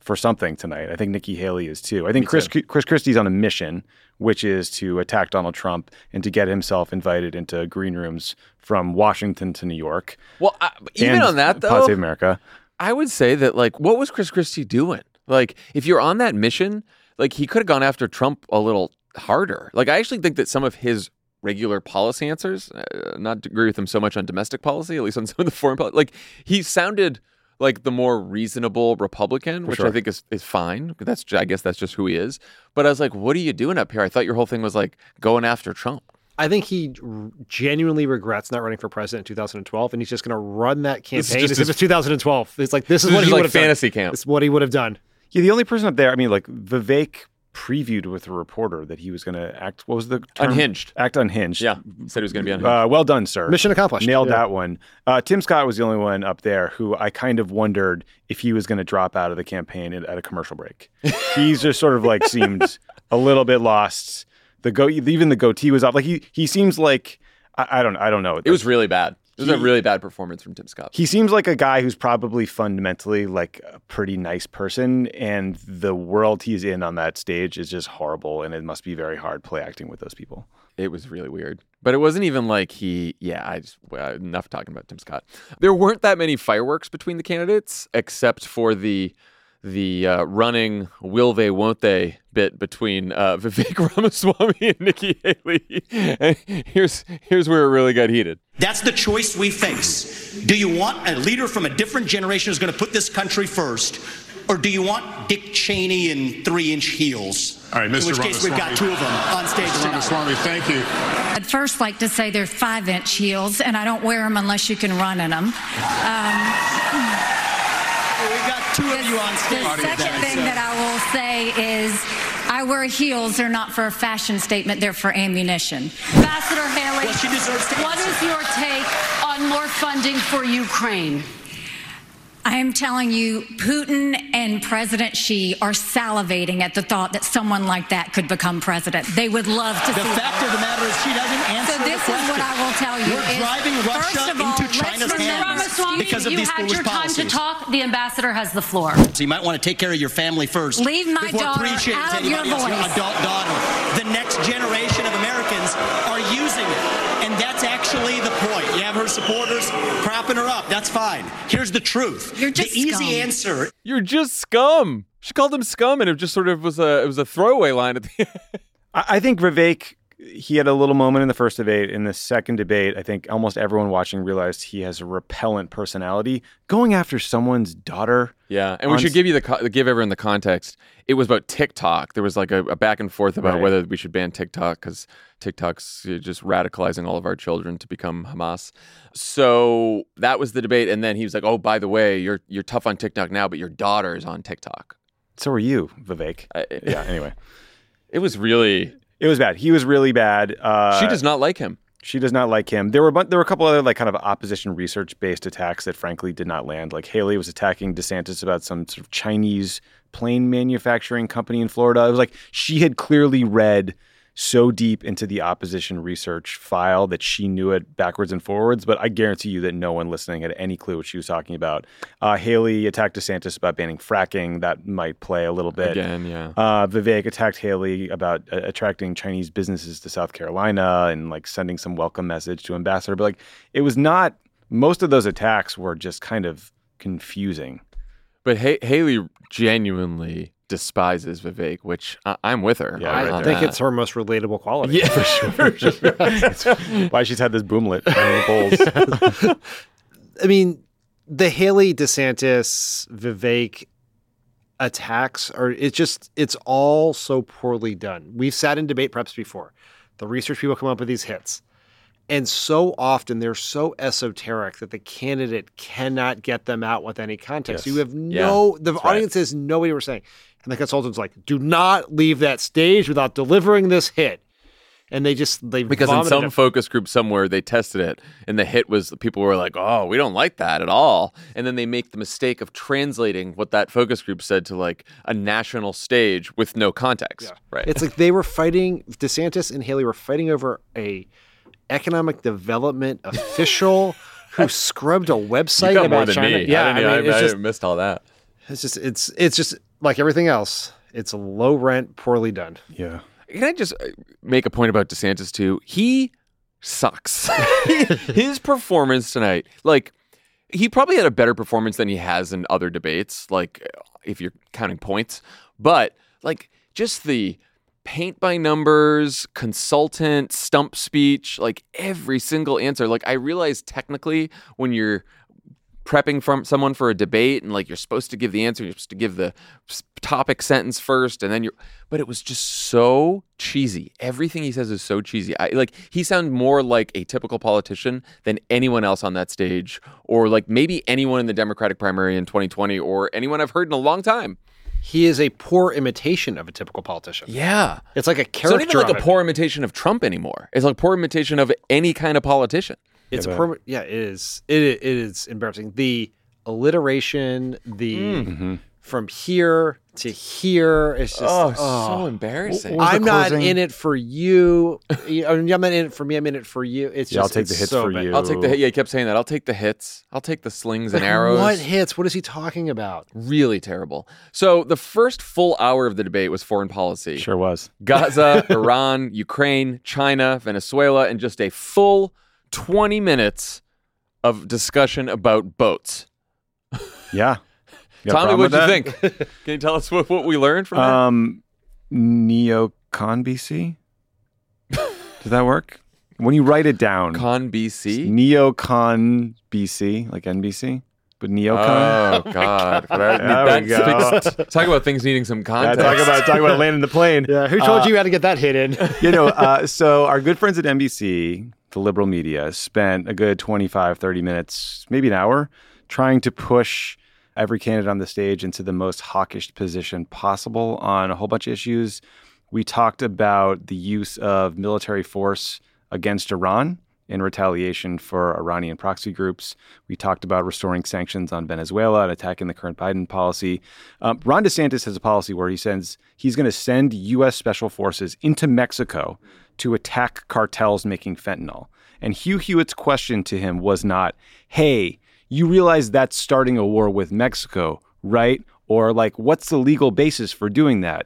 Speaker 2: for something tonight. I think Nikki Haley is too. I think
Speaker 1: Me
Speaker 2: Chris
Speaker 1: too.
Speaker 2: Chris Christie's on a mission, which is to attack Donald Trump and to get himself invited into green rooms from Washington to New York.
Speaker 1: Well, I, even
Speaker 2: and
Speaker 1: on that, though,
Speaker 2: Pod Save America.
Speaker 1: I would say that, like, what was Chris Christie doing? Like, if you're on that mission, like, he could have gone after Trump a little harder. Like, I actually think that some of his regular policy answers, uh, not to agree with him so much on domestic policy, at least on some of the foreign policy, like, he sounded like the more reasonable Republican,
Speaker 2: For
Speaker 1: which
Speaker 2: sure.
Speaker 1: I think is, is fine. That's I guess that's just who he is. But I was like, what are you doing up here? I thought your whole thing was like going after Trump.
Speaker 3: I think he r- genuinely regrets not running for president in two thousand twelve, and he's just going to run that
Speaker 1: This is
Speaker 3: campaign
Speaker 1: just
Speaker 3: as if
Speaker 1: his-
Speaker 3: it's two thousand twelve. It's like this is
Speaker 1: This
Speaker 3: what
Speaker 1: is
Speaker 3: he
Speaker 1: like
Speaker 3: would have
Speaker 1: fantasy
Speaker 3: done.
Speaker 1: camp.
Speaker 3: It's what he would have done.
Speaker 2: Yeah, the only person up there, I mean, like Vivek previewed with a reporter that he was going to act, what was the term?
Speaker 1: Unhinged.
Speaker 2: Act unhinged.
Speaker 1: Yeah, said he was going to be unhinged.
Speaker 2: Uh, well done, sir.
Speaker 3: Mission accomplished.
Speaker 2: Nailed
Speaker 3: Yeah.
Speaker 2: that one. Uh, Tim Scott was the only one up there who I kind of wondered if he was going to drop out of the campaign at, at a commercial break. He's just sort of like seemed a little bit lost. The go, even the goatee was off. Like he, he seems like I, I don't, I don't know.
Speaker 1: It was really bad. It was
Speaker 2: He-
Speaker 1: a really bad performance from Tim Scott.
Speaker 2: He seems like a guy who's probably fundamentally like a pretty nice person, and the world he's in on that stage is just horrible, and it must be very hard play acting with those people.
Speaker 1: It was really weird. But it wasn't even like he, yeah, I just, well, enough talking about Tim Scott. There weren't that many fireworks between the candidates, except for the the uh, running will they, won't they bit between uh, Vivek Ramaswamy and Nikki Haley. And here's, here's where it really got heated.
Speaker 11: That's the choice we face. Do you want a leader from a different generation who's going to put this country first, or do you want Dick Cheney in three-inch heels?
Speaker 12: All right, Mister
Speaker 11: In which case, we've got two of them on stage
Speaker 12: Mister
Speaker 11: tonight.
Speaker 12: Ramaswamy, thank you.
Speaker 13: I'd first like to say they're five-inch heels, and I don't wear them unless you can run in them. Um,
Speaker 11: We've got two of you on stage.
Speaker 13: the second thing that I will say is I wear heels. They're not for a fashion statement. They're for ammunition.
Speaker 14: Ambassador Haley,
Speaker 11: Well, she deserves to
Speaker 14: what
Speaker 11: answer.
Speaker 14: is your take on more funding for Ukraine?
Speaker 13: I am telling you, Putin and President Xi are salivating at the thought that someone like that could become president. They would love to
Speaker 11: The
Speaker 13: see
Speaker 11: fact
Speaker 13: that.
Speaker 11: of the matter is she doesn't answer
Speaker 13: So this
Speaker 11: the
Speaker 13: is
Speaker 11: question.
Speaker 13: what I will tell you.
Speaker 11: You're
Speaker 13: is,
Speaker 11: driving Russia
Speaker 13: first of all,
Speaker 11: into
Speaker 13: let's
Speaker 11: China's
Speaker 13: remember-
Speaker 11: hands
Speaker 14: Ramaswamy,
Speaker 11: because of
Speaker 14: you
Speaker 11: these
Speaker 14: had
Speaker 11: foolish
Speaker 14: your time
Speaker 11: policies.
Speaker 14: to talk. The ambassador has the floor.
Speaker 11: So you might want to take care of your family first.
Speaker 13: Leave my
Speaker 11: before
Speaker 13: daughter
Speaker 11: preaching
Speaker 13: out
Speaker 11: to
Speaker 13: of your
Speaker 11: anybody else,
Speaker 13: voice.
Speaker 11: adult daughter. The next generation of Americans are using it. And that's actually the point. You have her supporters propping her up. That's fine. Here's the truth.
Speaker 13: You're just
Speaker 11: the easy
Speaker 13: scum.
Speaker 11: answer.
Speaker 1: You're just scum. She called him scum, and it just sort of was a it was a throwaway line at the end.
Speaker 2: I, I think Vivek, he had a little moment in the first debate. In the second debate, I think almost everyone watching realized he has a repellent personality. Going after someone's daughter.
Speaker 1: Yeah, and we
Speaker 2: on
Speaker 1: should
Speaker 2: s-
Speaker 1: give you the co- give everyone the context. It was about TikTok. There was like a, a back and forth about
Speaker 2: Right.
Speaker 1: whether we should ban TikTok because TikTok's uh, just radicalizing all of our children to become Hamas. So that was the debate, and then he was like, "Oh, by the way, you're you're tough on TikTok now, but your daughter is on TikTok."
Speaker 2: So are you, Vivek.
Speaker 1: I,
Speaker 2: Yeah, anyway.
Speaker 1: It was really.
Speaker 2: It was bad. He was really bad. Uh,
Speaker 1: She does not like him.
Speaker 2: She does not like him. There were a bun- there were a couple other like kind of opposition research based attacks that frankly did not land. Like Haley was attacking DeSantis about some sort of Chinese plane manufacturing company in Florida. It was like she had clearly read so deep into the opposition research file that she knew it backwards and forwards. But I guarantee you that no one listening had any clue what she was talking about. Uh, Haley attacked DeSantis about banning fracking. That might play a little bit.
Speaker 1: Again, yeah.
Speaker 2: Uh, Vivek attacked Haley about uh, attracting Chinese businesses to South Carolina and like sending some welcome message to ambassador. But like it was not. Most of those attacks were just kind of confusing.
Speaker 1: But ha- Haley genuinely despises Vivek, which I- I'm with her.
Speaker 2: Yeah,
Speaker 1: on
Speaker 2: right
Speaker 3: I
Speaker 2: there.
Speaker 3: think it's her most relatable quality.
Speaker 1: Yeah, for sure. For sure.
Speaker 2: It's why she's had this boomlet in the bowls.
Speaker 3: I mean, the Haley DeSantis Vivek attacks are it's just it's all so poorly done. We've sat in debate preps before. The research people come up with these hits. And so often they're so esoteric that the candidate cannot get them out with any context.
Speaker 2: Yes.
Speaker 3: You have no the
Speaker 2: That's right.
Speaker 3: audience has no idea what we're saying. And the consultant's like, do not leave that stage without delivering this hit. And they just they
Speaker 1: Because in
Speaker 3: vomited
Speaker 1: some
Speaker 3: it.
Speaker 1: focus group somewhere they tested it and the hit was people were like, oh, we don't like that at all. And then they make the mistake of translating what that focus group said to like a national stage with no context. Right.
Speaker 3: It's like they were fighting, DeSantis and Haley were fighting over a economic development official who scrubbed a website
Speaker 1: you got
Speaker 3: about
Speaker 1: more than
Speaker 3: China.
Speaker 1: me.
Speaker 3: Yeah,
Speaker 1: I, didn't,
Speaker 3: I mean,
Speaker 1: I,
Speaker 3: it's
Speaker 1: I
Speaker 3: just,
Speaker 1: missed all that.
Speaker 3: it's just, it's, it's just like everything else, it's low rent, poorly done.
Speaker 2: Yeah.
Speaker 1: Can I just make a point about DeSantis too? He sucks. His performance tonight, like, he probably had a better performance than he has in other debates, like, if you're counting points. But, like, just the paint by numbers, consultant, stump speech, like, every single answer. Like, I realize technically when you're prepping from someone for a debate and like you're supposed to give the answer, you're supposed to give the topic sentence first, and then you're, but it was just so cheesy. Everything he says is so cheesy. I like, he sounded more like a typical politician than anyone else on that stage, or like maybe anyone in the Democratic primary in twenty twenty, or anyone I've heard in a long time.
Speaker 3: He is a poor imitation of a typical politician.
Speaker 1: Yeah.
Speaker 3: It's like a
Speaker 1: It's
Speaker 3: character.
Speaker 1: not even like
Speaker 3: of
Speaker 1: a
Speaker 3: it.
Speaker 1: poor imitation of Trump anymore. It's like a poor imitation of any kind of politician.
Speaker 3: It's
Speaker 2: Yeah,
Speaker 3: a
Speaker 2: but-
Speaker 3: poor, yeah, it is. It, it is embarrassing. The alliteration, the
Speaker 2: Mm-hmm.
Speaker 3: from here to here, it's just
Speaker 1: Oh, so embarrassing.
Speaker 2: What was the
Speaker 3: I'm not
Speaker 2: closing?
Speaker 3: in it for you. You- I'm not in it for me. I'm in it for you. It's
Speaker 2: Yeah, I'll
Speaker 3: just
Speaker 2: take
Speaker 3: it's
Speaker 2: the hits
Speaker 3: so
Speaker 2: for
Speaker 3: bad.
Speaker 2: you.
Speaker 1: I'll take the hit. Yeah, he kept saying that. I'll take the hits. I'll take the slings and
Speaker 3: Like,
Speaker 1: arrows.
Speaker 3: What hits? What is he talking about?
Speaker 1: Really terrible. So the first full hour of the debate was foreign policy.
Speaker 2: Sure was.
Speaker 1: Gaza, Iran, Ukraine, China, Venezuela, and just a full twenty minutes of discussion about boats.
Speaker 2: Yeah. You got a
Speaker 1: Tommy,
Speaker 2: problem
Speaker 1: what'd you
Speaker 2: with
Speaker 1: think? Can you tell us what, what we learned from
Speaker 2: that?
Speaker 1: that?
Speaker 2: Um, Neocon B C? Does that work? When you write it down.
Speaker 1: Con B C?
Speaker 2: Neocon B C, like N B C, but neocon.
Speaker 1: Oh, God. But I-
Speaker 2: There we
Speaker 1: that's-
Speaker 2: go.
Speaker 1: Talk about things needing some
Speaker 2: Yeah,
Speaker 1: context.
Speaker 2: talk about talk about landing the plane.
Speaker 3: Yeah, who told
Speaker 2: Uh,
Speaker 3: you how to get that hit in?
Speaker 2: you know, uh, so our good friends at N B C, the liberal media, spent a good twenty-five, thirty minutes, maybe an hour, trying to push every candidate on the stage into the most hawkish position possible on a whole bunch of issues. We talked about the use of military force against Iran in retaliation for Iranian proxy groups. We talked about restoring sanctions on Venezuela and attacking the current Biden policy. Um, Ron DeSantis has a policy where he sends he's going to send U S special forces into Mexico to attack cartels making fentanyl. And Hugh Hewitt's question to him was not, hey, you realize that's starting a war with Mexico, right? Or like, what's the legal basis for doing that,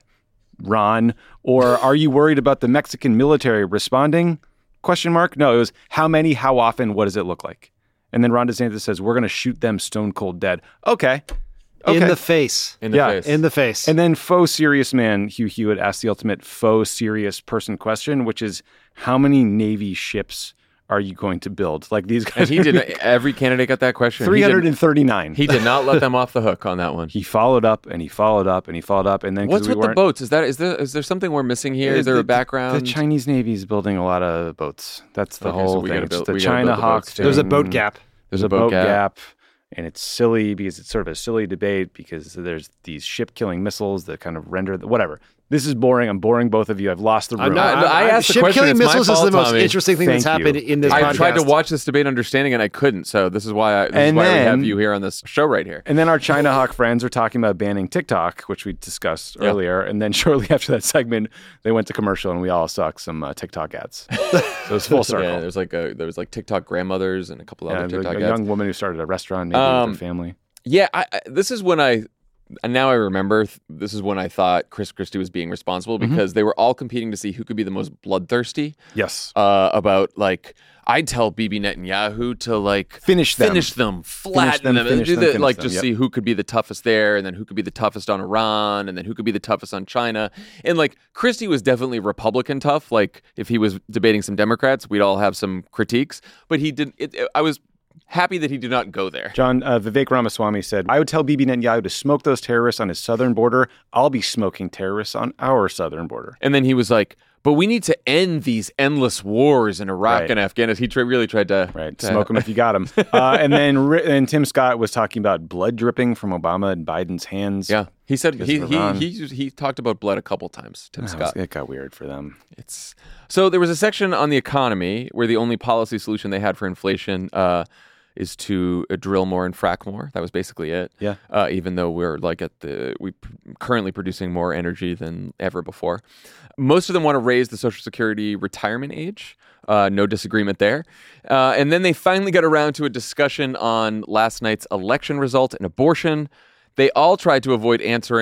Speaker 2: Ron? Or are you worried about the Mexican military responding? Question mark. No, it was how many, how often, what does it look like? And then Ron DeSantis says, we're going to shoot them stone cold dead. Okay. okay.
Speaker 3: In the face.
Speaker 1: In the
Speaker 2: Yeah.
Speaker 1: face.
Speaker 3: In the face.
Speaker 2: And then faux serious man Hugh Hewitt asked the ultimate faux serious person question, which is how many Navy ships are you going to build? Like these guys.
Speaker 1: And he did. Every candidate got that question.
Speaker 2: three
Speaker 1: He
Speaker 2: hundred
Speaker 1: did,
Speaker 2: thirty-nine.
Speaker 1: he did not let them off the hook on that one.
Speaker 2: He followed up and he followed up and he followed up. And then 'cause
Speaker 1: What's
Speaker 2: we
Speaker 1: with the
Speaker 2: weren't-
Speaker 1: boats? Is that is there is there something we're missing here? Is there
Speaker 2: the,
Speaker 1: a background?
Speaker 2: The Chinese Navy is building a lot of boats. That's the
Speaker 1: Okay, so
Speaker 2: whole
Speaker 1: we
Speaker 2: thing.
Speaker 1: gotta
Speaker 2: It's
Speaker 1: build-
Speaker 2: the
Speaker 1: we gotta
Speaker 2: China
Speaker 1: build the
Speaker 2: Hawk
Speaker 1: boats too.
Speaker 3: There's a
Speaker 2: thing.
Speaker 3: boat gap.
Speaker 2: There's a boat gap. And it's silly because it's sort of a silly debate because there's these ship killing missiles that kind of render the, whatever. This is boring. I'm boring both of you. I've lost the room.
Speaker 3: I'm not,
Speaker 1: No, I asked the
Speaker 3: ship
Speaker 1: question.
Speaker 3: killing
Speaker 1: It's my
Speaker 3: missiles
Speaker 1: fault,
Speaker 3: is the most
Speaker 1: Tommy.
Speaker 3: interesting thing
Speaker 2: Thank
Speaker 3: that's happened
Speaker 2: you.
Speaker 3: in this
Speaker 1: I
Speaker 3: podcast.
Speaker 1: tried to watch this debate understanding and I couldn't. So this is why I this
Speaker 2: And
Speaker 1: is why we
Speaker 2: then-
Speaker 1: have you here on this show right here.
Speaker 2: And then our China Hawk friends are talking about banning TikTok, which we discussed
Speaker 1: Yeah.
Speaker 2: earlier. And then shortly after that segment, they went to commercial and we all suck some uh, TikTok ads. So it's full circle.
Speaker 1: Yeah, there's like a there was like TikTok grandmothers and a couple
Speaker 2: Yeah,
Speaker 1: other
Speaker 2: like
Speaker 1: TikTok
Speaker 2: a
Speaker 1: ads.
Speaker 2: young woman who started a restaurant maybe
Speaker 1: Um,
Speaker 2: with her family.
Speaker 1: Yeah, I, I, this is when I, and now I remember, th- this is when I thought Chris Christie was being responsible because they were all competing to see who could be the most bloodthirsty.
Speaker 2: Yes.
Speaker 1: Uh, about like, I'd tell Bibi Netanyahu to like
Speaker 2: Finish them.
Speaker 1: finish them, flatten
Speaker 2: them,
Speaker 1: them,
Speaker 2: finish
Speaker 1: do
Speaker 2: them,
Speaker 1: the-
Speaker 2: finish
Speaker 1: like
Speaker 2: them,
Speaker 1: just
Speaker 2: yep.
Speaker 1: see who could be the toughest there, and then who could be the toughest on Iran, and then who could be the toughest on China. And like Christie was definitely Republican tough. Like if he was debating some Democrats, we'd all have some critiques, but he did. It, it, I was happy that he did not go there.
Speaker 2: John, uh, Vivek Ramaswamy said, I would tell Bibi Netanyahu to smoke those terrorists on his southern border. I'll be smoking terrorists on our southern border.
Speaker 1: And then he was like, but we need to end these endless wars in Iraq
Speaker 2: Right.
Speaker 1: and Afghanistan. He tra- really tried to...
Speaker 2: Right.
Speaker 1: to-
Speaker 2: Smoke them if you got them. Uh, and then Ri- and Tim Scott was talking about blood dripping from Obama and Biden's hands.
Speaker 1: Yeah. He said
Speaker 2: because
Speaker 1: he,
Speaker 2: of
Speaker 1: he,
Speaker 2: Iran.
Speaker 1: he he talked about blood a couple times, Tim
Speaker 2: That was-
Speaker 1: Scott.
Speaker 2: It got weird for them.
Speaker 1: It's So there was a section on the economy where the only policy solution they had for inflation uh, is to uh, drill more and frack more. That was basically it.
Speaker 2: Yeah.
Speaker 1: Uh, even though we're like at the we p- currently producing more energy than ever before. Most of them want to raise the Social Security retirement age. Uh, no disagreement there. Uh, and then they finally got around to a discussion on last night's election result and abortion. They all tried to avoid answering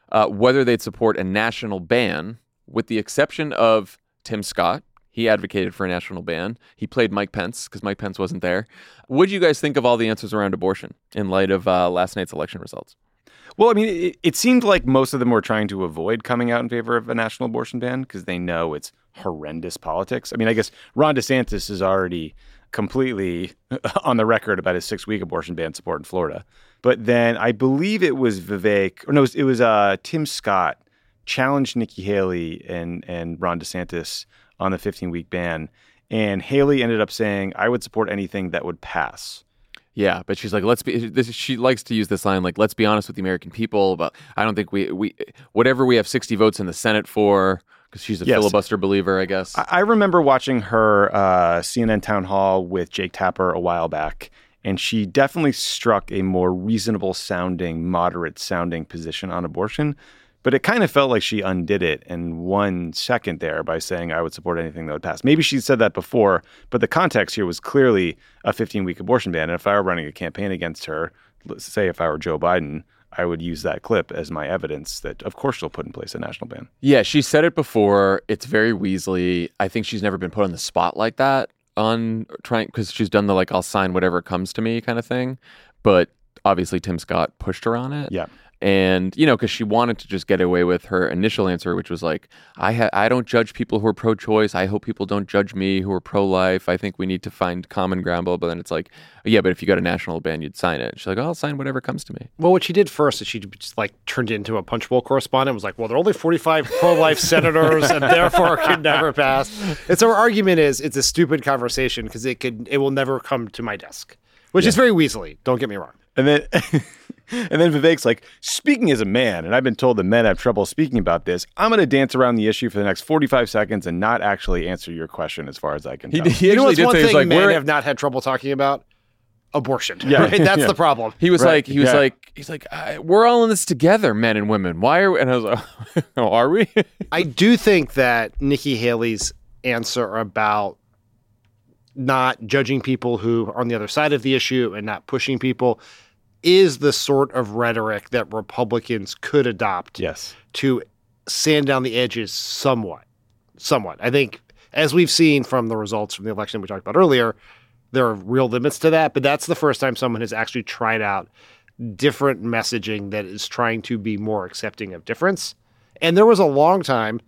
Speaker 1: uh, whether they'd support a national ban, with the exception of Tim Scott. He advocated for a national ban. He played Mike Pence because Mike Pence wasn't there. What do you guys think of all the answers around abortion in light of uh, last night's election results?
Speaker 2: Well, I mean, it, it seemed like most of them were trying to avoid coming out in favor of a national abortion ban because they know it's horrendous politics. I mean, I guess Ron DeSantis is already completely on the record about his six-week abortion ban support in Florida. But then I believe it was Vivek, or no, it was, it was uh, Tim Scott challenged Nikki Haley and, and Ron DeSantis on the fifteen-week ban. And Haley ended up saying, I would support anything that would pass.
Speaker 1: Yeah, but she's like, let's be, this, she likes to use this line, like, let's be honest with the American people. But I don't think we, we whatever we have sixty votes in the Senate for, because she's a yes. filibuster believer, I guess.
Speaker 2: I, I remember watching her uh, C N N town hall with Jake Tapper a while back, and she definitely struck a more reasonable sounding, moderate sounding position on abortion. But it kind of felt like she undid it in one second there by saying, I would support anything that would pass. Maybe she said that before, but the context here was clearly a fifteen-week abortion ban. And if I were running a campaign against her, let's say if I were Joe Biden, I would use that clip as my evidence that, of course, she'll put in place a national ban.
Speaker 1: Yeah, she said it before. It's very Weasley. I think she's never been put on the spot like that on trying, because she's done the, like, I'll sign whatever comes to me kind of thing. But obviously Tim Scott pushed her on it.
Speaker 2: Yeah.
Speaker 1: And, you know, because she wanted to just get away with her initial answer, which was like, I ha- I don't judge people who are pro-choice. I hope people don't judge me who are pro-life. I think we need to find common ground. But then it's like, yeah, but if you got a national ban, you'd sign it. She's like, oh, I'll sign whatever comes to me.
Speaker 3: Well, what she did first is she just like turned into a punch bowl correspondent. Was like, well, there are only forty-five pro-life senators and therefore it could never pass. And so her argument is it's a stupid conversation because it could it will never come to my desk, which yeah. is very Weasley. Don't get me wrong.
Speaker 2: And then and then Vivek's like, speaking as a man, and I've been told that men have trouble speaking about this, I'm going to dance around the issue for the next forty-five seconds and not actually answer your question as far as I can tell.
Speaker 3: He, he you know what's one thing like, men have not had trouble talking about? Abortion.
Speaker 2: Yeah.
Speaker 3: Right? That's
Speaker 2: yeah.
Speaker 3: the problem.
Speaker 1: He was
Speaker 2: right.
Speaker 1: like, he was
Speaker 2: yeah.
Speaker 1: like, he's like, we're all in this together, men and women. Why are we? And I was like, oh, are we?
Speaker 3: I do think that Nikki Haley's answer about not judging people who are on the other side of the issue and not pushing people is the sort of rhetoric that Republicans could adopt
Speaker 2: yes.
Speaker 3: to sand down the edges somewhat. Somewhat. I think, as we've seen from the results from the election we talked about earlier, there are real limits to that, but that's the first time someone has actually tried out different messaging that is trying to be more accepting of difference. And there was a long time,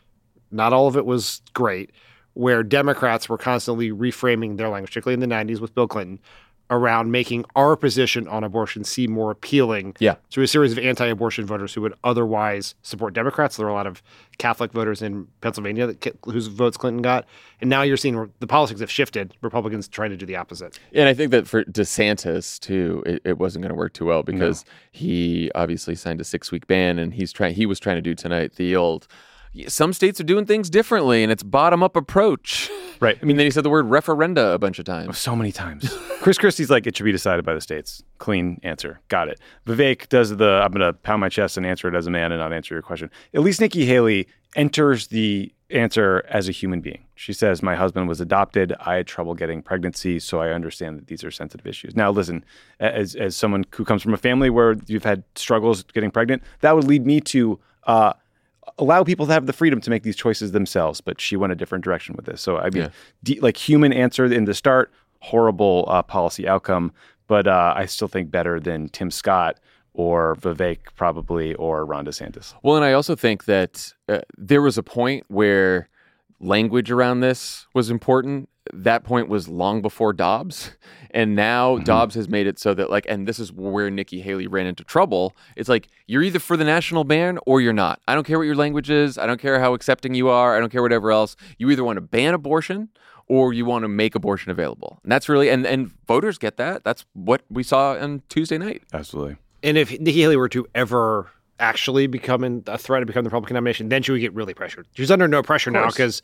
Speaker 3: not all of it was great, where Democrats were constantly reframing their language, particularly in the nineties with Bill Clinton, around making our position on abortion seem more appealing
Speaker 1: yeah.
Speaker 3: to a series of anti-abortion voters who would otherwise support Democrats. There were a lot of Catholic voters in Pennsylvania that, whose votes Clinton got. And now you're seeing the politics have shifted, Republicans trying to do the opposite.
Speaker 1: And I think that for DeSantis, too, it, it wasn't going to work too well because no. he obviously signed a six-week ban, and he's trying. he was trying to do tonight the old, some states are doing things differently, and it's bottom-up approach.
Speaker 2: Right.
Speaker 1: I mean, then he said the word referenda a bunch of times.
Speaker 2: Oh, so many times. Chris Christie's like, it should be decided by the states. Clean answer. Got it. Vivek does the, I'm going to pound my chest and answer it as a man and not answer your question. At least Nikki Haley enters the answer as a human being. She says, my husband was adopted. I had trouble getting pregnancy, so I understand that these are sensitive issues. Now, listen, as as someone who comes from a family where you've had struggles getting pregnant, that would lead me to uh, allow people to have the freedom to make these choices themselves. But she went a different direction with this. So, I mean, yeah. de- like human answer in the start, horrible uh, policy outcome. But uh, I still think better than Tim Scott or Vivek probably, or Ron DeSantis.
Speaker 1: Well, and I also think that uh, there was a point where language around this was important. That point was long before Dobbs. And now mm-hmm. Dobbs has made it so that, like, and this is where Nikki Haley ran into trouble. It's like, you're either for the national ban or you're not. I don't care what your language is. I don't care how accepting you are. I don't care whatever else. You either want to ban abortion or you want to make abortion available. And that's really, and, and voters get that. That's what we saw on Tuesday night.
Speaker 2: Absolutely.
Speaker 3: And if Nikki Haley were to ever actually become a threat to become the Republican nomination, then she would get really pressured. She's under no pressure now because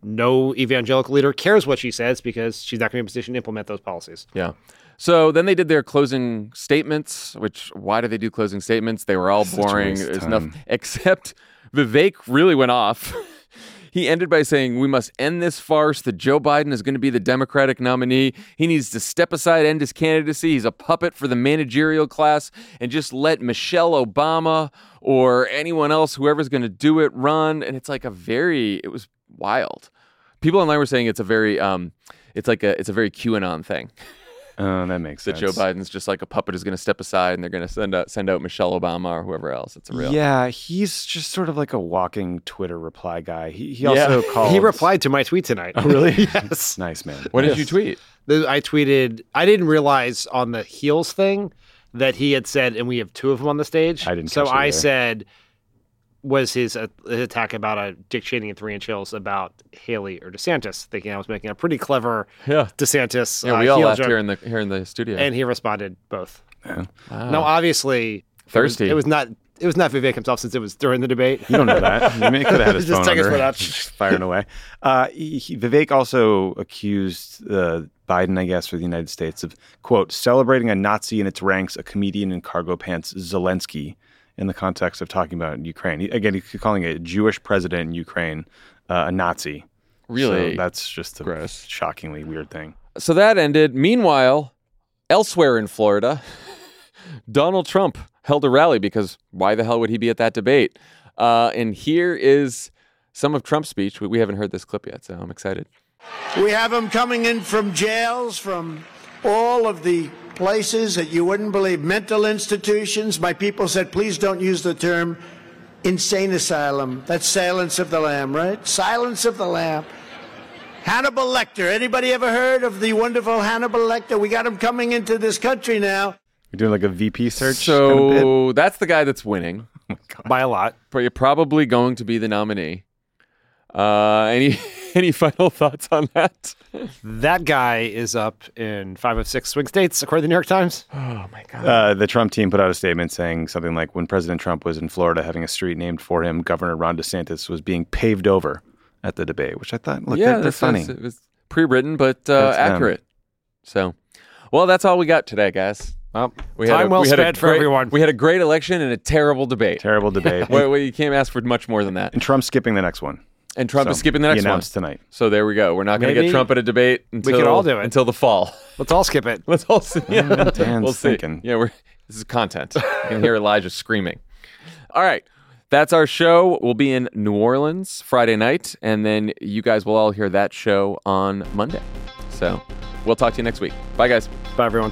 Speaker 3: no evangelical leader cares what she says because she's not going to be in a position to implement those policies.
Speaker 1: Yeah. So then they did their closing statements, which, why do they do closing statements? They were all boring. There's nothing, except Vivek really went off. He ended by saying, we must end this farce that Joe Biden is going to be the Democratic nominee. He needs to step aside, end his candidacy. He's a puppet for the managerial class, and just let Michelle Obama or anyone else, whoever's going to do it, run. And it's like a very, it was wild. People online were saying it's a very, um, it's like a, it's a very QAnon thing.
Speaker 2: Oh, that makes
Speaker 1: that
Speaker 2: sense.
Speaker 1: Joe Biden's just like a puppet is going to step aside and they're going to send out send out Michelle Obama or whoever else. It's a real.
Speaker 2: Yeah, he's just sort of like a walking Twitter reply guy. He he also
Speaker 3: yeah.
Speaker 2: called.
Speaker 3: He replied to my tweet tonight.
Speaker 2: Oh, really?
Speaker 3: Yes.
Speaker 2: Nice, man.
Speaker 1: What did
Speaker 3: yes.
Speaker 1: you tweet?
Speaker 3: I tweeted, I didn't realize on the heels thing that he had said, and we have two of them on the stage.
Speaker 2: I didn't
Speaker 3: So
Speaker 2: catch it
Speaker 3: I
Speaker 2: either.
Speaker 3: said, was his uh, attack about a Dick Cheney and Three Inch Hills about Haley or DeSantis, thinking I was making a pretty clever
Speaker 1: yeah.
Speaker 3: DeSantis.
Speaker 1: Yeah, we
Speaker 3: uh,
Speaker 1: all
Speaker 3: heel
Speaker 1: laughed
Speaker 3: joke.
Speaker 1: here in the here in the studio.
Speaker 3: And he responded both.
Speaker 2: Yeah.
Speaker 1: Wow.
Speaker 3: No, obviously,
Speaker 1: thirsty.
Speaker 3: It was, it was not. It was not Vivek himself, since it was during the debate.
Speaker 2: You don't know that. I mean, he could have had his
Speaker 3: Just
Speaker 2: phone
Speaker 3: take us
Speaker 2: under,
Speaker 3: for that.
Speaker 2: just firing away. Uh, he, he- Vivek also accused uh, Biden, I guess, for the United States of, quote, celebrating a Nazi in its ranks, a comedian in cargo pants, Zelensky, in the context of talking about Ukraine. He, again, he's calling a Jewish president in Ukraine uh, a Nazi.
Speaker 1: Really?
Speaker 2: So that's just a
Speaker 1: gross,
Speaker 2: shockingly weird thing.
Speaker 1: So that ended. Meanwhile, elsewhere in Florida, Donald Trump held a rally because why the hell would he be at that debate? Uh, and here is some of Trump's speech. We, we haven't heard this clip yet, so I'm excited.
Speaker 12: We have them coming in from jails, from all of the places that you wouldn't believe, mental institutions. My people said, please don't use the term insane asylum. That's silence of the lamb, right? Silence of the lamb. Hannibal Lecter. Anybody ever heard of the wonderful Hannibal Lecter? We got him coming into this country now.
Speaker 2: You're doing like a V P search?
Speaker 1: So
Speaker 2: kind of bit?
Speaker 1: that's the guy that's winning.
Speaker 2: Oh
Speaker 3: by a lot.
Speaker 1: But you're probably going to be the nominee. Uh, any any final thoughts on that?
Speaker 3: That guy is up in five of six swing states, according to the New York Times.
Speaker 1: Oh, my God.
Speaker 2: Uh, the Trump team put out a statement saying something like, when President Trump was in Florida having a street named for him, Governor Ron DeSantis was being paved over at the debate, which I thought, look,
Speaker 1: yeah,
Speaker 2: they're, they're
Speaker 1: that's-
Speaker 2: funny.
Speaker 1: that's- It was pre-written, but uh,
Speaker 2: That's them.
Speaker 1: accurate. So, well, that's all we got today, guys.
Speaker 3: Well,
Speaker 1: we
Speaker 3: time
Speaker 1: a,
Speaker 3: well
Speaker 1: we had a
Speaker 3: spent for
Speaker 1: great-
Speaker 3: everyone.
Speaker 1: We had a great election and a terrible debate.
Speaker 2: Terrible debate.
Speaker 1: well, well, you can't ask for much more than that.
Speaker 2: And Trump's skipping the next one.
Speaker 1: And Trump
Speaker 2: So,
Speaker 1: is skipping the
Speaker 2: he
Speaker 1: next one.
Speaker 2: announced tonight.
Speaker 1: So there we go. We're not going to get
Speaker 3: Maybe
Speaker 1: Trump at a debate until
Speaker 3: we can all do it.
Speaker 1: until the fall.
Speaker 3: Let's all skip it.
Speaker 1: Let's all see. Yeah.
Speaker 2: Mm, Dan's
Speaker 1: we'll see.
Speaker 2: thinking.
Speaker 1: Yeah, we're this is content. You can hear Elijah screaming. All right. That's our show. We'll be in New Orleans Friday night, and then you guys will all hear that show on Monday. So we'll talk to you next week. Bye, guys.
Speaker 3: Bye, everyone.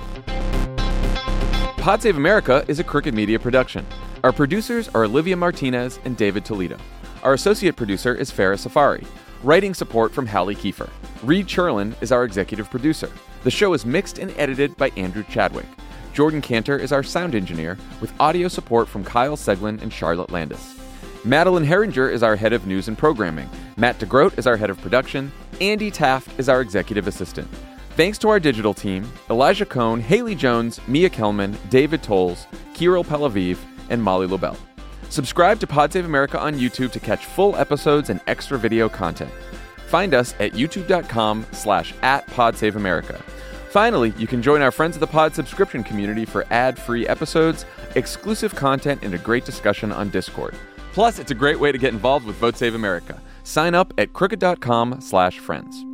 Speaker 1: Pod Save America is a Crooked Media production. Our producers are Olivia Martinez and David Toledo. Our associate producer is Farah Safari. Writing support from Hallie Kiefer. Reed Cherlin is our executive producer. The show is mixed and edited by Andrew Chadwick. Jordan Cantor is our sound engineer, with audio support from Kyle Seglin and Charlotte Landis. Madeline Herringer is our head of news and programming. Matt DeGroat is our head of production. Andy Taft is our executive assistant. Thanks to our digital team, Elijah Cohn, Haley Jones, Mia Kelman, David Tolles, Kirill Pelaviv, and Molly Lobel. Subscribe to Pod Save America on YouTube to catch full episodes and extra video content. Find us at youtube.com slash at Pod Save America. Finally, you can join our Friends of the Pod subscription community for ad-free episodes, exclusive content, and a great discussion on Discord. Plus, it's a great way to get involved with Vote Save America. Sign up at crooked.com slash friends.